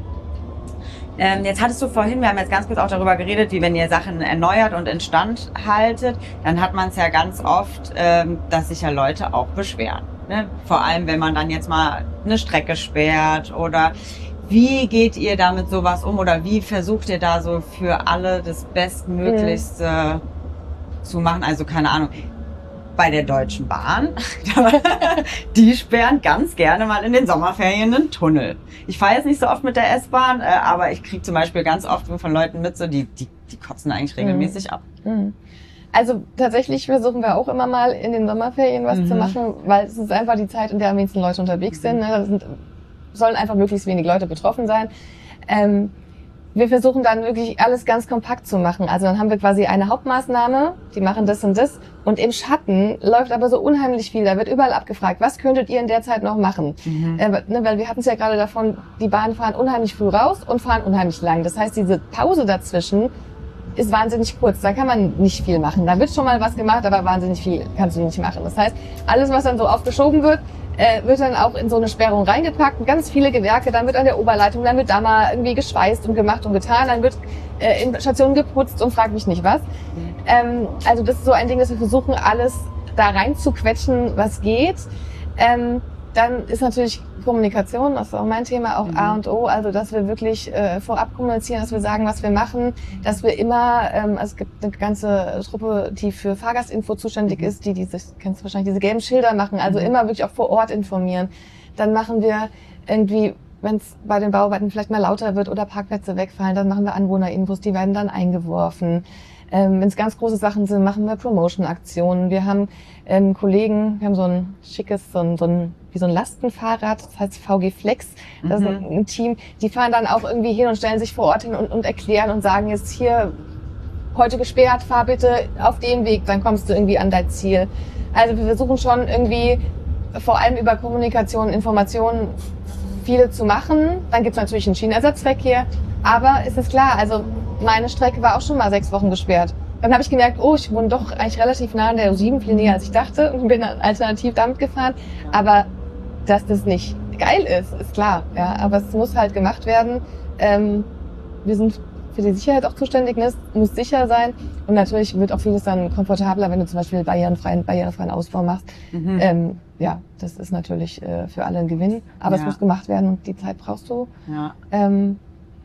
Ähm, jetzt hattest du vorhin, wir haben jetzt ganz kurz auch darüber geredet, wie wenn ihr Sachen erneuert und instand haltet, dann hat man es ja ganz oft, ähm, dass sich ja Leute auch beschweren. Ne? Vor allem, wenn man dann jetzt mal eine Strecke sperrt oder wie geht ihr damit sowas um oder wie versucht ihr da so für alle das Bestmöglichste zu machen? Also keine Ahnung. Bei der Deutschen Bahn, die sperren ganz gerne mal in den Sommerferien einen Tunnel. Ich fahre jetzt nicht so oft mit der S-Bahn, äh, aber ich kriege zum Beispiel ganz oft von Leuten mit, so die, die, die kotzen eigentlich regelmäßig ab. Mhm. Also tatsächlich versuchen wir auch immer mal in den Sommerferien was Mhm. zu machen, weil es ist einfach die Zeit, in der am wenigsten Leute unterwegs sind. Ne? Da sind, sollen einfach möglichst wenig Leute betroffen sein. Ähm, wir versuchen dann wirklich alles ganz kompakt zu machen. Also dann haben wir quasi eine Hauptmaßnahme, die machen das und das. Und im Schatten läuft aber so unheimlich viel. Da wird überall abgefragt, was könntet ihr in der Zeit noch machen? Mhm. Äh, ne, weil wir hatten es ja gerade davon, die Bahnen fahren unheimlich früh raus und fahren unheimlich lang. Das heißt, diese Pause dazwischen ist wahnsinnig kurz. Da kann man nicht viel machen. Da wird schon mal was gemacht, aber wahnsinnig viel kannst du nicht machen. Das heißt, alles, was dann so aufgeschoben wird, äh, wird dann auch in so eine Sperrung reingepackt. Und ganz viele Gewerke, dann wird an der Oberleitung, dann wird da mal irgendwie geschweißt und gemacht und getan. Dann wird äh, in Stationen geputzt und frag mich nicht was. Ähm, also das ist so ein Ding, dass wir versuchen, alles da rein zu quetschen, was geht. Ähm, dann ist natürlich Kommunikation, das ist auch mein Thema, auch Mhm. A und O, also dass wir wirklich äh, vorab kommunizieren, dass wir sagen, was wir machen, dass wir immer, ähm, also es gibt eine ganze Truppe, die für Fahrgastinfo zuständig Mhm. ist, die diese, kennst du wahrscheinlich, diese gelben Schilder machen, also Mhm. immer wirklich auch vor Ort informieren. Dann machen wir irgendwie, wenn es bei den Bauarbeiten vielleicht mal lauter wird oder Parkplätze wegfallen, dann machen wir Anwohnerinfos, die werden dann eingeworfen. Ähm, wenn es ganz große Sachen sind, machen wir Promotion-Aktionen. Wir haben ähm, Kollegen, wir haben so ein schickes, so ein, so ein, wie so ein Lastenfahrrad, das heißt V G Flex. Das ist ein, ein Team, die fahren dann auch irgendwie hin und stellen sich vor Ort hin und, und erklären und sagen jetzt hier, heute gesperrt, fahr bitte auf dem Weg, dann kommst du irgendwie an dein Ziel. Also wir versuchen schon irgendwie vor allem über Kommunikation, Informationen viele zu machen. Dann gibt's natürlich einen Schienenersatzverkehr. Aber es ist klar, also meine Strecke war auch schon mal sechs Wochen gesperrt. Dann habe ich gemerkt, oh, ich wohne doch eigentlich relativ nah an der U sieben, viel näher als ich dachte und bin dann alternativ damit gefahren. Aber dass das nicht geil ist, ist klar. Ja, aber es muss halt gemacht werden. Ähm, wir sind für die Sicherheit auch zuständig, ne? Es muss sicher sein. Und natürlich wird auch vieles dann komfortabler, wenn du zum Beispiel barrierefreien, barrierefreien Ausbau machst. Mhm. Ähm, ja, das ist natürlich äh, für alle ein Gewinn. Aber Ja. es muss gemacht werden und die Zeit brauchst du. Ja. Ähm,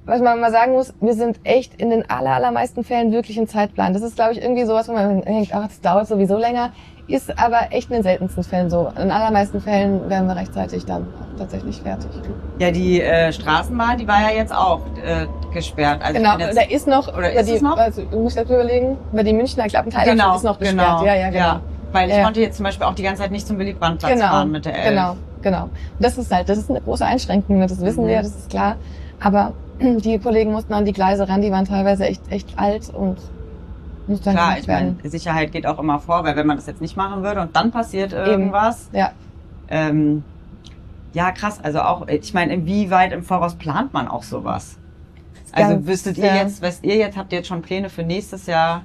was man mal sagen muss, wir sind echt in den aller, allermeisten Fällen wirklich im Zeitplan. Das ist, glaube ich, irgendwie sowas, wo man denkt, ach, das dauert sowieso länger. Ist aber echt in den seltensten Fällen so. In den allermeisten Fällen werden wir rechtzeitig dann tatsächlich fertig. Ja, die äh, Straßenbahn, die war ja jetzt auch äh, gesperrt. Also genau, jetzt, da ist noch, oder ist die, es noch? Also, du musst jetzt überlegen, über die Münchner Klappenteil genau, ist noch gesperrt. Genau, ja, ja, genau. Ja, weil ich ja. konnte jetzt zum Beispiel auch die ganze Zeit nicht zum Willy-Brandt-Platz genau, fahren mit der Elf. Genau, genau. Und das ist halt, das ist eine große Einschränkung, das wissen Mhm. wir, das ist klar. Aber die Kollegen mussten an die Gleise ran, die waren teilweise echt, echt alt und mussten dann Klar, gemacht ich meine, werden. Sicherheit geht auch immer vor, weil wenn man das jetzt nicht machen würde und dann passiert irgendwas. Ja. Ähm, ja, krass. Also auch, ich meine, inwieweit im Voraus plant man auch sowas? Also Ganz, wüsstet ihr ja. jetzt, wisst ihr jetzt, habt ihr jetzt schon Pläne für nächstes Jahr?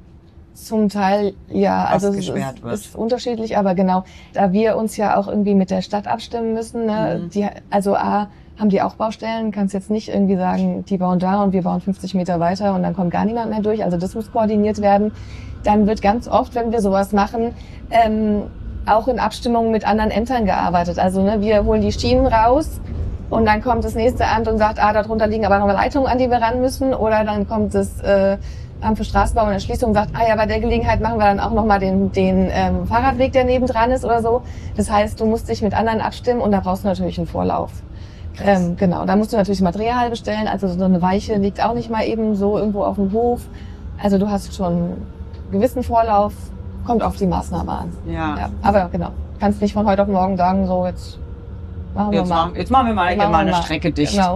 Zum Teil, ja, Was also es gesperrt ist, wird. ist unterschiedlich, aber genau, da wir uns ja auch irgendwie mit der Stadt abstimmen müssen, ne, Mhm. die, also A, haben die auch Baustellen, kannst jetzt nicht irgendwie sagen, die bauen da und wir bauen fünfzig Meter weiter und dann kommt gar niemand mehr durch, also das muss koordiniert werden. Dann wird ganz oft, wenn wir sowas machen, ähm, auch in Abstimmung mit anderen Ämtern gearbeitet. Also ne, wir holen die Schienen raus und dann kommt das nächste Amt und sagt, ah, darunter liegen aber noch Leitungen, an die wir ran müssen, oder dann kommt das äh, Amt für Straßenbau und Erschließung und sagt, ah ja, bei der Gelegenheit machen wir dann auch nochmal den, den ähm, Fahrradweg, der nebendran ist oder so. Das heißt, du musst dich mit anderen abstimmen und da brauchst du natürlich einen Vorlauf. Ähm, genau, da musst du natürlich Material bestellen, also so eine Weiche liegt auch nicht mal eben so irgendwo auf dem Hof. Also du hast schon einen gewissen Vorlauf, kommt auf die Maßnahme an. Ja. Ja, aber genau, kannst nicht von heute auf morgen sagen, so jetzt machen wir Jetzt mal. machen, jetzt machen wir mal, hier Machen mal wir eine mal. Strecke dicht. Genau.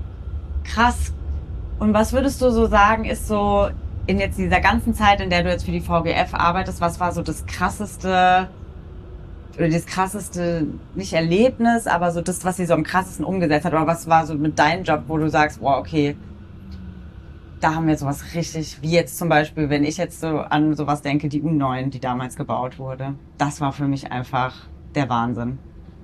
Krass. Und was würdest du so sagen, ist so in jetzt dieser ganzen Zeit, in der du jetzt für die V G F arbeitest, was war so das krasseste, oder das krasseste, nicht Erlebnis, aber so das, was sie so am krassesten umgesetzt hat, oder was war so mit deinem Job, wo du sagst, wow, okay, da haben wir sowas richtig, wie jetzt zum Beispiel, wenn ich jetzt so an sowas denke, die U neun, die damals gebaut wurde. Das war für mich einfach der Wahnsinn.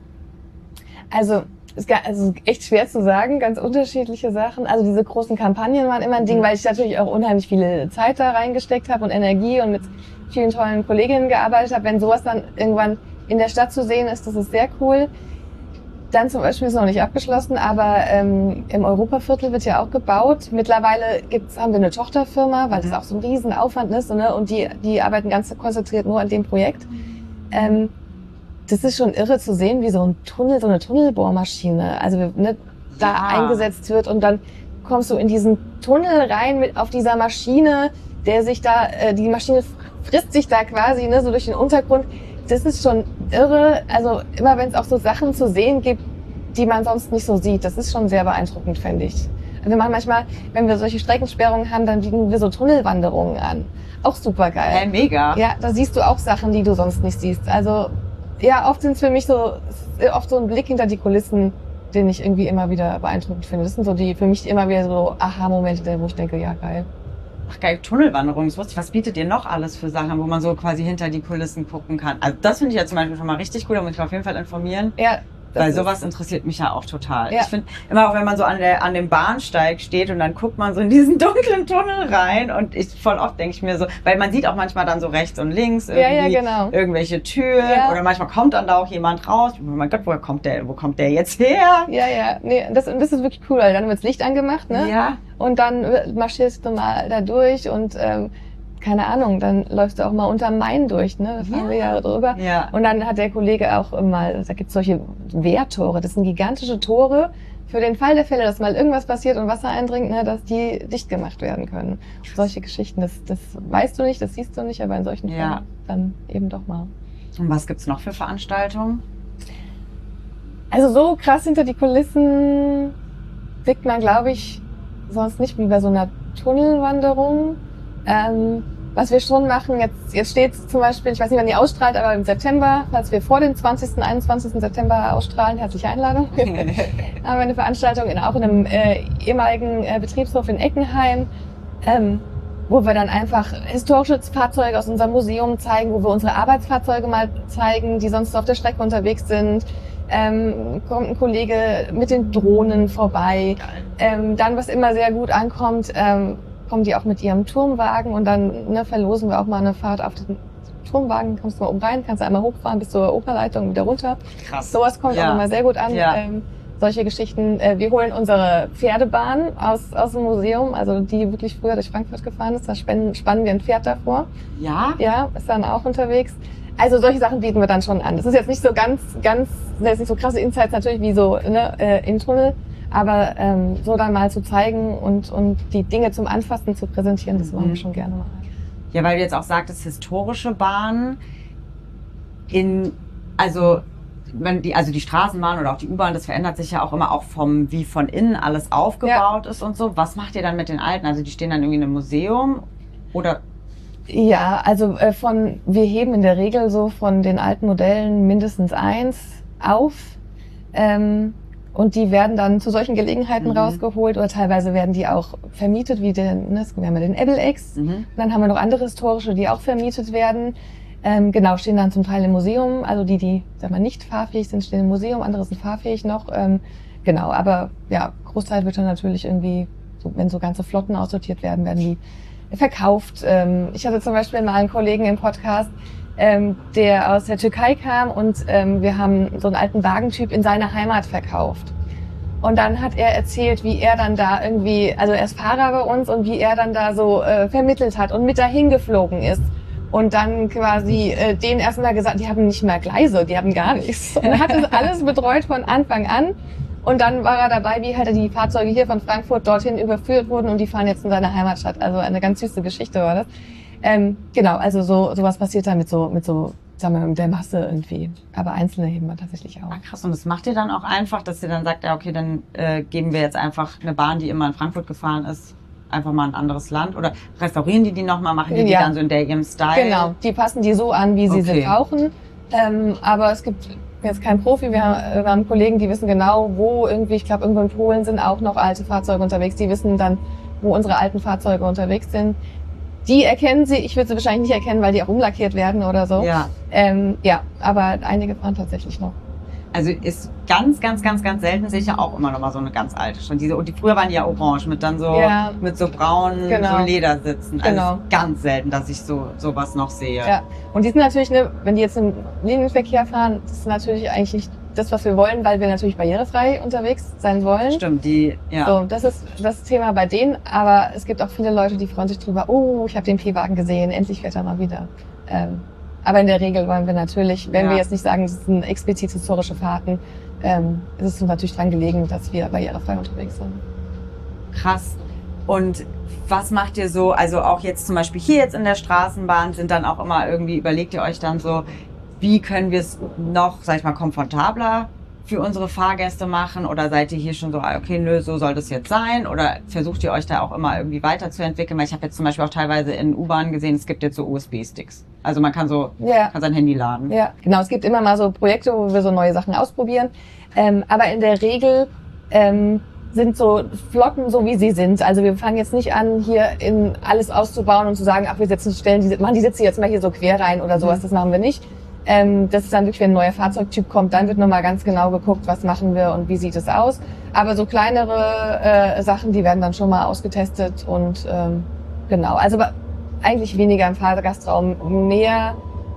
Also, es ist also echt schwer zu sagen, ganz unterschiedliche Sachen. Also diese großen Kampagnen waren immer ein Ding, Mhm. weil ich natürlich auch unheimlich viel Zeit da reingesteckt habe und Energie und mit vielen tollen Kolleginnen gearbeitet habe. Wenn sowas dann irgendwann in der Stadt zu sehen ist, das ist sehr cool. Dann zum Beispiel ist noch nicht abgeschlossen, aber ähm, im Europaviertel wird ja auch gebaut. Mittlerweile gibt's, haben wir eine Tochterfirma, weil das auch so ein Riesenaufwand ist, ne? Und die, die arbeiten ganz konzentriert nur an dem Projekt. Ähm, das ist schon irre zu sehen, wie so ein Tunnel, so eine Tunnelbohrmaschine, also ne, da Ja. eingesetzt wird und dann kommst du in diesen Tunnel rein mit auf dieser Maschine, der sich da, äh, die Maschine frisst sich da quasi ne, so durch den Untergrund. Das ist schon irre. Also immer wenn es auch so Sachen zu sehen gibt, die man sonst nicht so sieht, das ist schon sehr beeindruckend, fände ich. Also wir machen manchmal, wenn wir solche Streckensperrungen haben, dann bieten wir so Tunnelwanderungen an. Auch super geil. Hey, mega. Ja, da siehst du auch Sachen, die du sonst nicht siehst. Also ja, oft sind es für mich so, oft so ein Blick hinter die Kulissen, den ich irgendwie immer wieder beeindruckend finde. Das sind so die für mich immer wieder so Aha-Momente, wo ich denke, ja geil. Ach geil, Tunnelwanderung, das wusste ich. Was bietet ihr noch alles für Sachen, wo man so quasi hinter die Kulissen gucken kann? Also das finde ich ja zum Beispiel schon mal richtig cool, da muss ich mich auf jeden Fall informieren. Ja. Das Weil ist- sowas interessiert mich ja auch total. Ja. Ich finde immer auch, wenn man so an, der, an dem Bahnsteig steht und dann guckt man so in diesen dunklen Tunnel rein und ich voll oft denke ich mir so, weil man sieht auch manchmal dann so rechts und links Ja, irgendwie ja, genau. irgendwelche Türen Ja. oder manchmal kommt dann da auch jemand raus. Oh mein Gott, woher kommt der, wo kommt der jetzt her? Ja, ja, nee, das, das ist wirklich cool, weil dann wird's Licht angemacht, ne? Ja. Und dann marschierst du mal da durch und ähm, keine Ahnung, dann läufst du auch mal unterm Main durch, ne? Da fahren Ja. wir ja drüber. Ja. Und dann hat der Kollege auch mal, da gibt's solche Wehrtore, das sind gigantische Tore für den Fall der Fälle, dass mal irgendwas passiert und Wasser eindringt, ne, dass die dicht gemacht werden können. Solche Geschichten, das, das weißt du nicht, das siehst du nicht, aber in solchen Fällen Ja. dann eben doch mal. Und was gibt's noch für Veranstaltungen? Also so krass hinter die Kulissen blickt man, glaube ich, sonst nicht wie bei so einer Tunnelwanderung. Ähm, was wir schon machen, jetzt, jetzt steht zum Beispiel, ich weiß nicht, wann die ausstrahlt, aber im September, falls wir vor dem zwanzigsten, einundzwanzigsten September ausstrahlen, herzliche Einladung, haben wir eine Veranstaltung in, auch in einem äh, ehemaligen äh, Betriebshof in Eckenheim, ähm, wo wir dann einfach historische Fahrzeuge aus unserem Museum zeigen, wo wir unsere Arbeitsfahrzeuge mal zeigen, die sonst auf der Strecke unterwegs sind. Ähm, kommt ein Kollege mit den Drohnen vorbei. Ähm, dann, was immer sehr gut ankommt, ähm, kommen die auch mit ihrem Turmwagen und dann ne, verlosen wir auch mal eine Fahrt auf den Turmwagen. Kommst du mal oben rein, kannst du einmal hochfahren bis zur Operleitung und wieder runter. Krass. Sowas kommt Ja. auch immer sehr gut an. Ja. Ähm, solche Geschichten. Äh, wir holen unsere Pferdebahn aus, aus dem Museum, also die wirklich früher durch Frankfurt gefahren ist. Da spannen, spannen wir ein Pferd davor. Ja? Ja, ist dann auch unterwegs. Also solche Sachen bieten wir dann schon an. Das ist jetzt nicht so ganz, ganz, das ist nicht so krasse Insights natürlich wie so ne, äh, im Tunnel, aber ähm, so dann mal zu zeigen und, und die Dinge zum Anfassen zu präsentieren, das machen wir schon gerne mal. Ja, weil du jetzt auch sagtest, historische Bahnen in, also wenn die, also die Straßenbahn oder auch die U-Bahn, das verändert sich ja auch immer auch vom, wie von innen alles aufgebaut ja. ist und so. Was macht ihr dann mit den alten? Also die stehen dann irgendwie in einem Museum oder? Ja, also äh, von, wir heben in der Regel so von den alten Modellen mindestens eins auf. Ähm, und die werden dann zu solchen Gelegenheiten mhm. rausgeholt oder teilweise werden die auch vermietet, wie den, ne, wir haben ja den Ebel-Ex. Mhm. Dann haben wir noch andere historische, die auch vermietet werden. Ähm, genau, stehen dann zum Teil im Museum. Also die, die, sag mal, nicht fahrfähig sind, stehen im Museum, andere sind fahrfähig noch. Ähm, genau, aber ja, Großteil wird dann natürlich irgendwie, so, wenn so ganze Flotten aussortiert werden, werden die verkauft. Ähm, ich hatte zum Beispiel mal einen Kollegen im Podcast, ähm, der aus der Türkei kam und ähm, wir haben so einen alten Wagentyp in seiner Heimat verkauft. Und dann hat er erzählt, wie er dann da irgendwie, also er ist Fahrer bei uns und wie er dann da so äh, vermittelt hat und mit dahin geflogen ist. Und dann quasi äh, denen erstmal gesagt, die haben nicht mehr Gleise, die haben gar nichts. Und er hat das alles betreut von Anfang an. Und dann war er dabei, wie halt die Fahrzeuge hier von Frankfurt dorthin überführt wurden und die fahren jetzt in seine Heimatstadt. Also eine ganz süße Geschichte war das. Ähm, genau, also so sowas passiert da mit so, mit so, sagen wir mal, mit der Masse irgendwie. Aber Einzelne heben wir tatsächlich auch. Ah, krass, und das macht ihr dann auch einfach, dass ihr dann sagt, ja okay, dann äh, geben wir jetzt einfach eine Bahn, die immer in Frankfurt gefahren ist, einfach mal ein anderes Land? Oder restaurieren die die nochmal, machen die ja. die dann so in der ihrem Style? Genau, die passen die so an, wie sie okay. sie brauchen. Ähm, aber es gibt jetzt kein Profi, wir haben, wir haben Kollegen, die wissen genau, wo irgendwie, ich glaube irgendwo in Polen sind auch noch alte Fahrzeuge unterwegs, die wissen dann, wo unsere alten Fahrzeuge unterwegs sind. Die erkennen sie, ich würde sie wahrscheinlich nicht erkennen, weil die auch umlackiert werden oder so. Ja. Ähm, ja, aber einige fahren tatsächlich noch. Also ist ganz, ganz, ganz, ganz selten sicher auch immer noch mal so eine ganz alte schon. Diese, und die früher waren die ja orange mit dann so, ja. mit so braunen genau. so Ledersitzen. Also genau. ist ganz selten, dass ich so sowas noch sehe. Ja. Und die sind natürlich, ne, wenn die jetzt im Linienverkehr fahren, das ist natürlich eigentlich nicht das, was wir wollen, weil wir natürlich barrierefrei unterwegs sein wollen. Stimmt, die, ja. So, das ist das Thema bei denen. Aber es gibt auch viele Leute, die freuen sich drüber. Oh, ich habe den P-Wagen gesehen, endlich fährt er mal wieder. Ähm, Aber in der Regel wollen wir natürlich, wenn ja. wir jetzt nicht sagen, das sind explizit historische Fahrten, ähm, ist es uns natürlich dran gelegen, dass wir barrierefrei unterwegs sind. Krass. Und was macht ihr so, also auch jetzt zum Beispiel hier jetzt in der Straßenbahn sind dann auch immer irgendwie, überlegt ihr euch dann so, wie können wir es noch, sag ich mal, komfortabler für unsere Fahrgäste machen? Oder seid ihr hier schon so, okay, nö, so soll das jetzt sein? Oder versucht ihr euch da auch immer irgendwie weiterzuentwickeln? Weil ich habe jetzt zum Beispiel auch teilweise in U-Bahn gesehen, es gibt jetzt so U S B-Sticks. Also man kann so, ja. kann sein Handy laden. Ja, genau. Es gibt immer mal so Projekte, wo wir so neue Sachen ausprobieren. Ähm, aber in der Regel ähm, sind so Flotten so, wie sie sind. Also wir fangen jetzt nicht an, hier in alles auszubauen und zu sagen, ach, wir setzen Stellen, die, machen die Sitze jetzt mal hier so quer rein oder sowas. Mhm. Das machen wir nicht. Ähm, das ist dann wirklich, wenn ein neuer Fahrzeugtyp kommt, dann wird nochmal ganz genau geguckt, was machen wir und wie sieht es aus. Aber so kleinere äh, Sachen, die werden dann schon mal ausgetestet und ähm, genau. Also eigentlich weniger im Fahrgastraum, mehr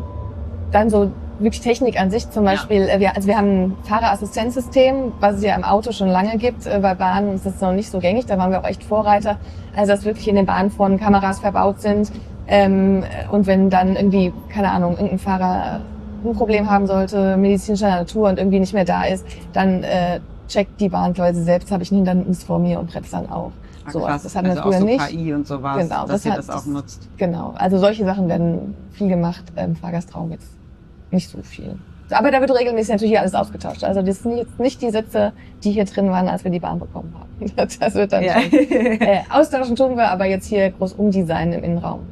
dann so wirklich Technik an sich. Zum Beispiel, ja. wir, also wir haben ein Fahrerassistenzsystem, was es ja im Auto schon lange gibt. Bei Bahnen ist das noch nicht so gängig, da waren wir auch echt Vorreiter. Also dass wirklich in den Bahnen vorne Kameras verbaut sind. Ähm, und wenn dann irgendwie, keine Ahnung, irgendein Fahrer ein Problem haben sollte, medizinischer Natur und irgendwie nicht mehr da ist, dann äh, checkt die Bahn quasi selbst, habe ich ein Hindernis vor mir und bremst dann auf. Ach, so, krass. Das hatten wir also früher auch so nicht. K I und sowas, genau, dass das ihr hat, das auch nutzt. Genau, also solche Sachen werden viel gemacht, im Fahrgastraum jetzt nicht so viel. Aber da wird regelmäßig natürlich alles ausgetauscht. Also das sind jetzt nicht die Sitze, die hier drin waren, als wir die Bahn bekommen haben. Das wird dann ja. schon, äh, austauschen tun wir, aber jetzt hier groß umdesignen im Innenraum.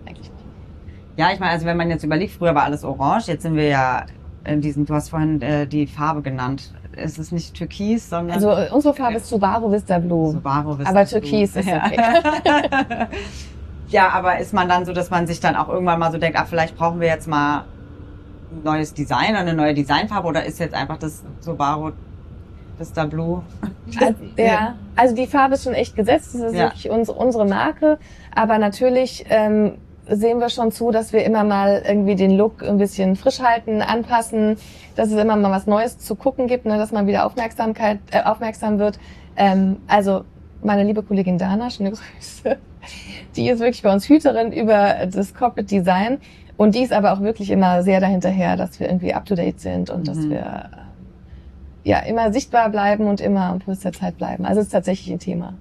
Ja, ich meine, also wenn man jetzt überlegt, früher war alles orange, jetzt sind wir ja in diesem, du hast vorhin äh, die Farbe genannt. Es ist nicht Türkis, sondern... Also äh, unsere Farbe ist Subaru Vista Blue. Subaru Vista aber Türkis Blue. ist okay. Ja. Ja, aber ist man dann so, dass man sich dann auch irgendwann mal so denkt, ach, vielleicht brauchen wir jetzt mal ein neues Design, eine neue Designfarbe, oder ist jetzt einfach das Subaru Vista Blue? Also, ja, also die Farbe ist schon echt gesetzt, das ist ja. wirklich unsere, unsere Marke, aber natürlich... Ähm, sehen wir schon zu, dass wir immer mal irgendwie den Look ein bisschen frisch halten, anpassen, dass es immer mal was Neues zu gucken gibt, ne, dass man wieder Aufmerksamkeit, äh, aufmerksam wird. Ähm, also meine liebe Kollegin Dana, schöne Grüße, die ist wirklich bei uns Hüterin über das Corporate Design und die ist aber auch wirklich immer sehr dahinterher, dass wir irgendwie up-to-date sind und mhm. dass wir ja immer sichtbar bleiben und immer am Puls der Zeit bleiben. Also es ist tatsächlich ein Thema.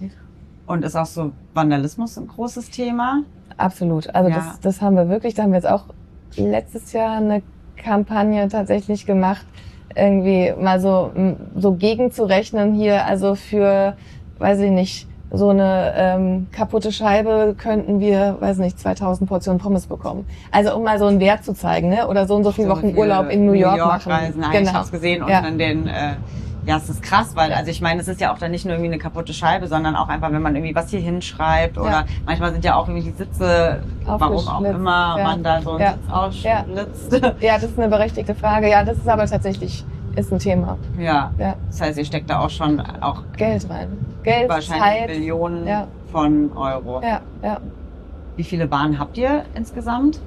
Und ist auch so Vandalismus ein großes Thema? Absolut. Also ja. das, das haben wir wirklich. Da haben wir jetzt auch letztes Jahr eine Kampagne tatsächlich gemacht, irgendwie mal so, so gegenzurechnen hier. Also für, weiß ich nicht, so eine ähm, kaputte Scheibe könnten wir, weiß nicht, zweitausend Portionen Pommes bekommen. Also um mal so einen Wert zu zeigen, ne? Oder so und so viele so Wochen viel Urlaub in New York, New York machen. Reisen, genau. Ich hab's gesehen und ja. dann den... Äh Ja, es ist krass, weil, also ich meine, es ist ja auch dann nicht nur irgendwie eine kaputte Scheibe, sondern auch einfach, wenn man irgendwie was hier hinschreibt oder ja. manchmal sind ja auch irgendwie die Sitze, warum auch immer, ja. man da so einen ja. Sitz ausschlitzt. Ja. ja, das ist eine berechtigte Frage. Ja, das ist aber tatsächlich, ist ein Thema. Ja, ja. Das heißt, ihr steckt da auch schon auch Geld rein. Geld, wahrscheinlich Zeit. Millionen ja. von Euro. Ja, ja. Wie viele Bahnen habt ihr insgesamt?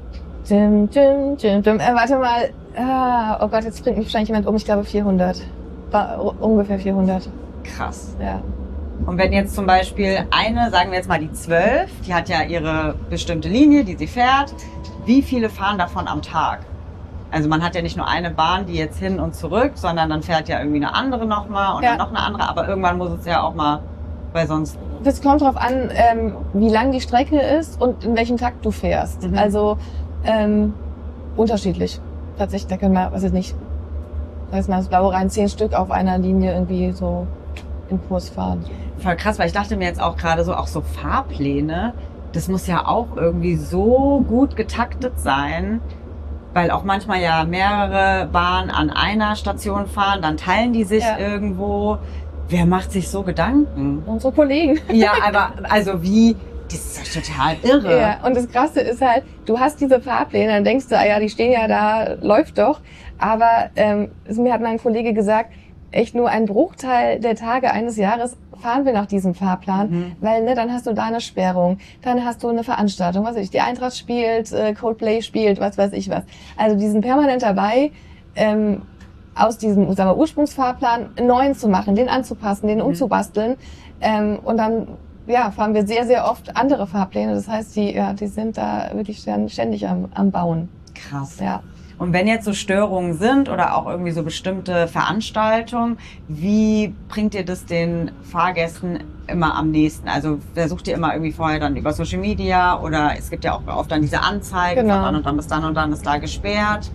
Dim, dim, dim, dim. Äh, warte mal, ah, oh Gott, jetzt bringt mich wahrscheinlich jemand um, ich glaube vierhundert. Ungefähr vierhundert. Krass. Ja. Und wenn jetzt zum Beispiel eine, sagen wir jetzt mal die zwölf, die hat ja ihre bestimmte Linie, die sie fährt. Wie viele fahren davon am Tag? Also man hat ja nicht nur eine Bahn, die jetzt hin und zurück, sondern dann fährt ja irgendwie eine andere nochmal und ja. dann noch eine andere. Aber irgendwann muss es ja auch mal, weil sonst... Das kommt drauf an, ähm, wie lang die Strecke ist und in welchem Takt du fährst. Mhm. Also ähm, unterschiedlich. Tatsächlich, da können wir, was ist nicht... weiß mal, das Blaue Rhein zehn Stück auf einer Linie irgendwie so im Kurs fahren. Voll krass, weil ich dachte mir jetzt auch gerade so, auch so Fahrpläne, das muss ja auch irgendwie so gut getaktet sein, weil auch manchmal ja mehrere Bahnen an einer Station fahren, dann teilen die sich ja. irgendwo. Wer macht sich so Gedanken? Unsere Kollegen. Ja, aber also wie... Das ist ja total irre. Ja, und das Krasse ist halt, du hast diese Fahrpläne, dann denkst du, ah ja, die stehen ja da, läuft doch. Aber ähm, mir hat mein Kollege gesagt, echt nur ein Bruchteil der Tage eines Jahres fahren wir nach diesem Fahrplan, mhm. weil ne, dann hast du da eine Sperrung, dann hast du eine Veranstaltung, was weiß ich, die Eintracht spielt, äh, Coldplay spielt, was weiß ich was. Also die sind permanent dabei, ähm, aus diesem sagen wir, Ursprungsfahrplan einen neuen zu machen, den anzupassen, den mhm. umzubasteln ähm, und dann ja, fahren wir sehr, sehr oft andere Fahrpläne. Das heißt, die, ja, die sind da wirklich ständig am, am Bauen. Krass. Ja. Und wenn jetzt so Störungen sind oder auch irgendwie so bestimmte Veranstaltungen, wie bringt ihr das den Fahrgästen immer am nächsten? Also versucht ihr immer irgendwie vorher dann über Social Media oder es gibt ja auch oft dann diese Anzeigen, genau. von dann und dann bis dann und dann ist da gesperrt.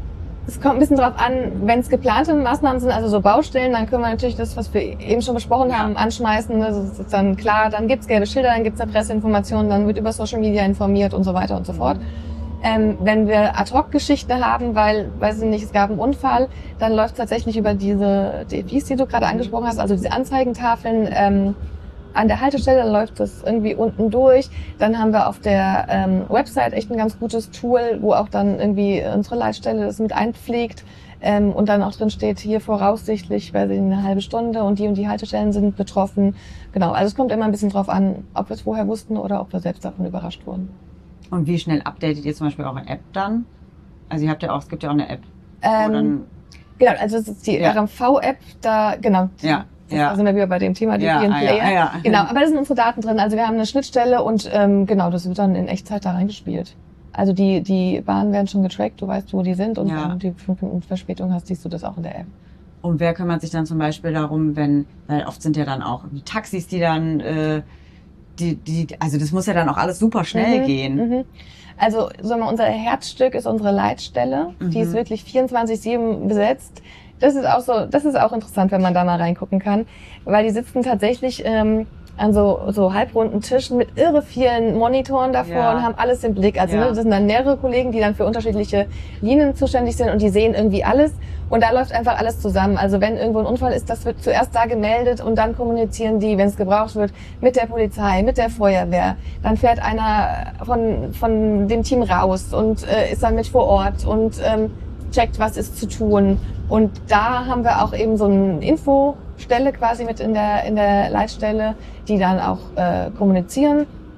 Es kommt ein bisschen drauf an, wenn es geplante Maßnahmen sind, also so Baustellen, dann können wir natürlich das, was wir eben schon besprochen ja. haben, anschmeißen. Das ist dann klar, dann gibt's gelbe Schilder, dann gibt's eine Presseinformation, dann wird über Social Media informiert und so weiter und so fort. Ähm, wenn wir Ad-Hoc-Geschichte haben, weil, weiß ich nicht, es gab einen Unfall, dann läuft tatsächlich über diese D F Is, die du gerade angesprochen hast, also diese Anzeigentafeln, ähm, an der Haltestelle, dann läuft das irgendwie unten durch. Dann haben wir auf der ähm, Website echt ein ganz gutes Tool, wo auch dann irgendwie unsere Leitstelle das mit einpflegt ähm, und dann auch drin steht, hier voraussichtlich, weiß ich, eine halbe Stunde und die und die Haltestellen sind betroffen. Genau, also es kommt immer ein bisschen drauf an, ob wir es vorher wussten oder ob wir selbst davon überrascht wurden. Und wie schnell updatet ihr zum Beispiel eure App dann? Also ihr habt ja auch, es gibt ja auch eine App. Ähm, dann, genau, also es ist die ja. R M V-App, da, genau. Ja. Ja. Da sind wir wieder bei dem Thema, die ja, vielen ah, Player. Ja, ja. Genau, aber da sind unsere Daten drin. Also wir haben eine Schnittstelle und ähm, genau, das wird dann in Echtzeit da reingespielt. Also die die Bahnen werden schon getrackt, du weißt, wo die sind und ja. wenn du fünf Minuten Verspätung hast, siehst du das auch in der App. Und wer kümmert sich dann zum Beispiel darum, wenn, weil oft sind ja dann auch die Taxis, die dann, äh, die, die, also das muss ja dann auch alles super schnell mhm, gehen. Mhm. Also sagen wir, unser Herzstück ist unsere Leitstelle. Mhm. Die ist wirklich vierundzwanzig sieben besetzt. Das ist auch so, das ist auch interessant, wenn man da mal reingucken kann, weil die sitzen tatsächlich ähm, an so, so halbrunden Tischen mit irre vielen Monitoren davor ja. und haben alles im Blick. Also ja. ne, das sind dann mehrere Kollegen, die dann für unterschiedliche Linien zuständig sind und die sehen irgendwie alles und da läuft einfach alles zusammen. Also wenn irgendwo ein Unfall ist, das wird zuerst da gemeldet und dann kommunizieren die, wenn es gebraucht wird, mit der Polizei, mit der Feuerwehr. Dann fährt einer von, von dem Team raus und äh, ist dann mit vor Ort und ähm, checkt, was ist zu tun. Und da haben wir auch eben so eine Infostelle quasi mit in der in der Leitstelle, die dann auch äh, kommunizieren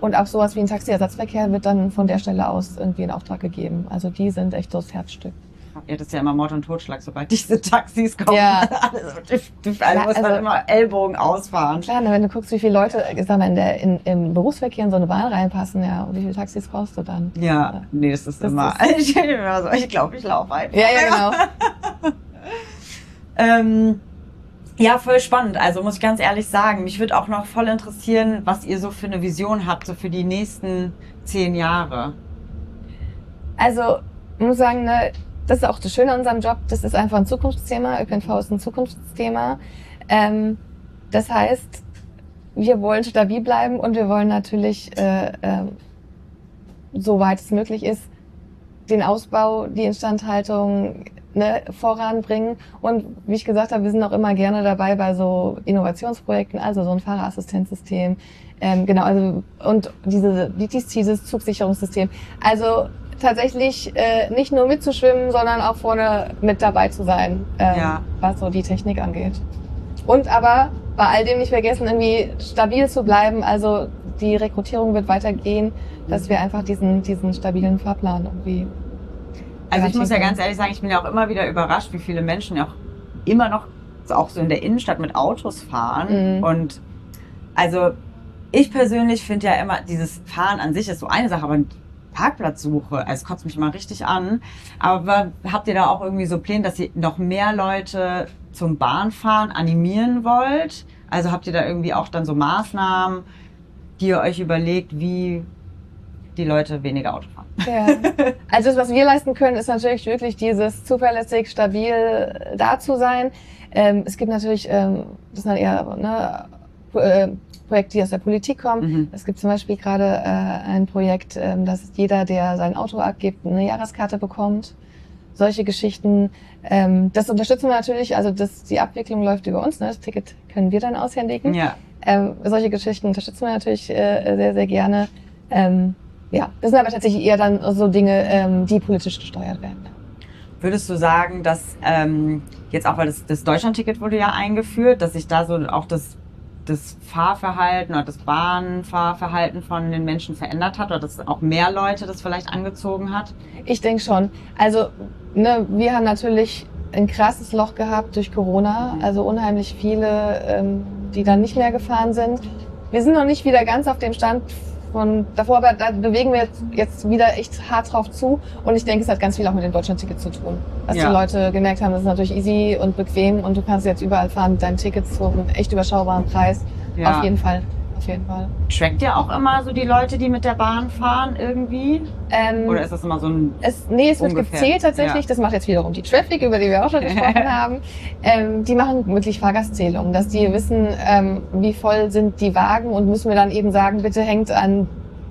Und auch sowas wie ein Taxiersatzverkehr wird dann von der Stelle aus irgendwie in Auftrag gegeben. Also die sind echt das Herzstück. Ja, das ist ja immer Mord und Totschlag, sobald diese Taxis kommen. Ja. Also, du musst halt immer Ellbogen ausfahren. Klar, wenn du guckst, wie viele Leute ich sag mal, in der, in, im Berufsverkehr in so eine Bahn reinpassen, ja, und wie viele Taxis brauchst du dann? Ja, nee, das ist das immer, ist, ich, ich glaube, ich laufe einfach. Ja, ja, genau. ähm, ja, voll spannend. Also muss ich ganz ehrlich sagen, mich würde auch noch voll interessieren, was ihr so für eine Vision habt, so für die nächsten zehn Jahre. Also, ich muss sagen, ne, das ist auch das Schöne an unserem Job, das ist einfach ein Zukunftsthema. Ö P N V ist ein Zukunftsthema. Ähm, das heißt, wir wollen stabil bleiben und wir wollen natürlich, äh, äh, soweit es möglich ist, den Ausbau, die Instandhaltung ne, voranbringen. Und wie ich gesagt habe, wir sind auch immer gerne dabei bei so Innovationsprojekten, also so ein Fahrerassistenzsystem. Ähm, genau, also und diese dieses Zugsicherungssystem. Also tatsächlich äh, nicht nur mitzuschwimmen, sondern auch vorne mit dabei zu sein, ähm, ja. was so die Technik angeht. Und aber bei all dem nicht vergessen, irgendwie stabil zu bleiben. Also die Rekrutierung wird weitergehen, dass wir einfach diesen diesen stabilen Fahrplan irgendwie. Also ich muss ja ganz ehrlich sagen, ich bin ja auch immer wieder überrascht, wie viele Menschen auch immer noch auch so in der Innenstadt mit Autos fahren. Mhm. Und also ich persönlich finde ja immer, dieses Fahren an sich ist so eine Sache, aber Parkplatzsuche, also es kotzt mich immer richtig an. Aber habt ihr da auch irgendwie so Pläne, dass ihr noch mehr Leute zum Bahnfahren animieren wollt? Also habt ihr da irgendwie auch dann so Maßnahmen, die ihr euch überlegt, wie die Leute weniger Auto fahren? Ja. Also das, was wir leisten können, ist natürlich wirklich dieses zuverlässig, stabil da zu sein. Ähm, es gibt natürlich, ähm, das sind dann eher ne, äh, Projekte, die aus der Politik kommen. Mhm. Es gibt zum Beispiel gerade äh, ein Projekt, äh, dass jeder, der sein Auto abgibt, eine Jahreskarte bekommt. Solche Geschichten, ähm, das unterstützen wir natürlich. Also das, die Abwicklung läuft über uns. Ne? Das Ticket können wir dann aushändigen. Ja. Ähm, solche Geschichten unterstützen wir natürlich äh, sehr, sehr gerne. Ähm, ja, das sind aber tatsächlich eher dann so Dinge, ähm, die politisch gesteuert werden. Würdest du sagen, dass ähm, jetzt auch, weil das, das Deutschlandticket wurde ja eingeführt, dass sich da so auch das das Fahrverhalten oder das Bahnfahrverhalten von den Menschen verändert hat oder dass auch mehr Leute das vielleicht angezogen hat? Ich denke schon. Also ne, wir haben natürlich ein krasses Loch gehabt durch Corona, also unheimlich viele, ähm, die dann nicht mehr gefahren sind. Wir sind noch nicht wieder ganz auf dem Stand von davor, aber da bewegen wir jetzt, jetzt wieder echt hart drauf zu. Und ich denke, es hat ganz viel auch mit dem Deutschlandticket zu tun. Dass ja. die Leute gemerkt haben, das ist natürlich easy und bequem und du kannst jetzt überall fahren mit deinen Tickets zu einem echt überschaubaren Preis. Ja. Auf jeden Fall. Auf jeden Fall. Trackt ihr auch immer so die Leute, die mit der Bahn fahren irgendwie? Ähm, Oder ist das immer so ein es, Nee, es wird ungefähr gezählt tatsächlich. Ja. Das macht jetzt wiederum die Traffic, über die wir auch schon gesprochen haben. Ähm, die machen wirklich Fahrgastzählungen, dass die wissen, ähm, wie voll sind die Wagen und müssen wir dann eben sagen, bitte hängt an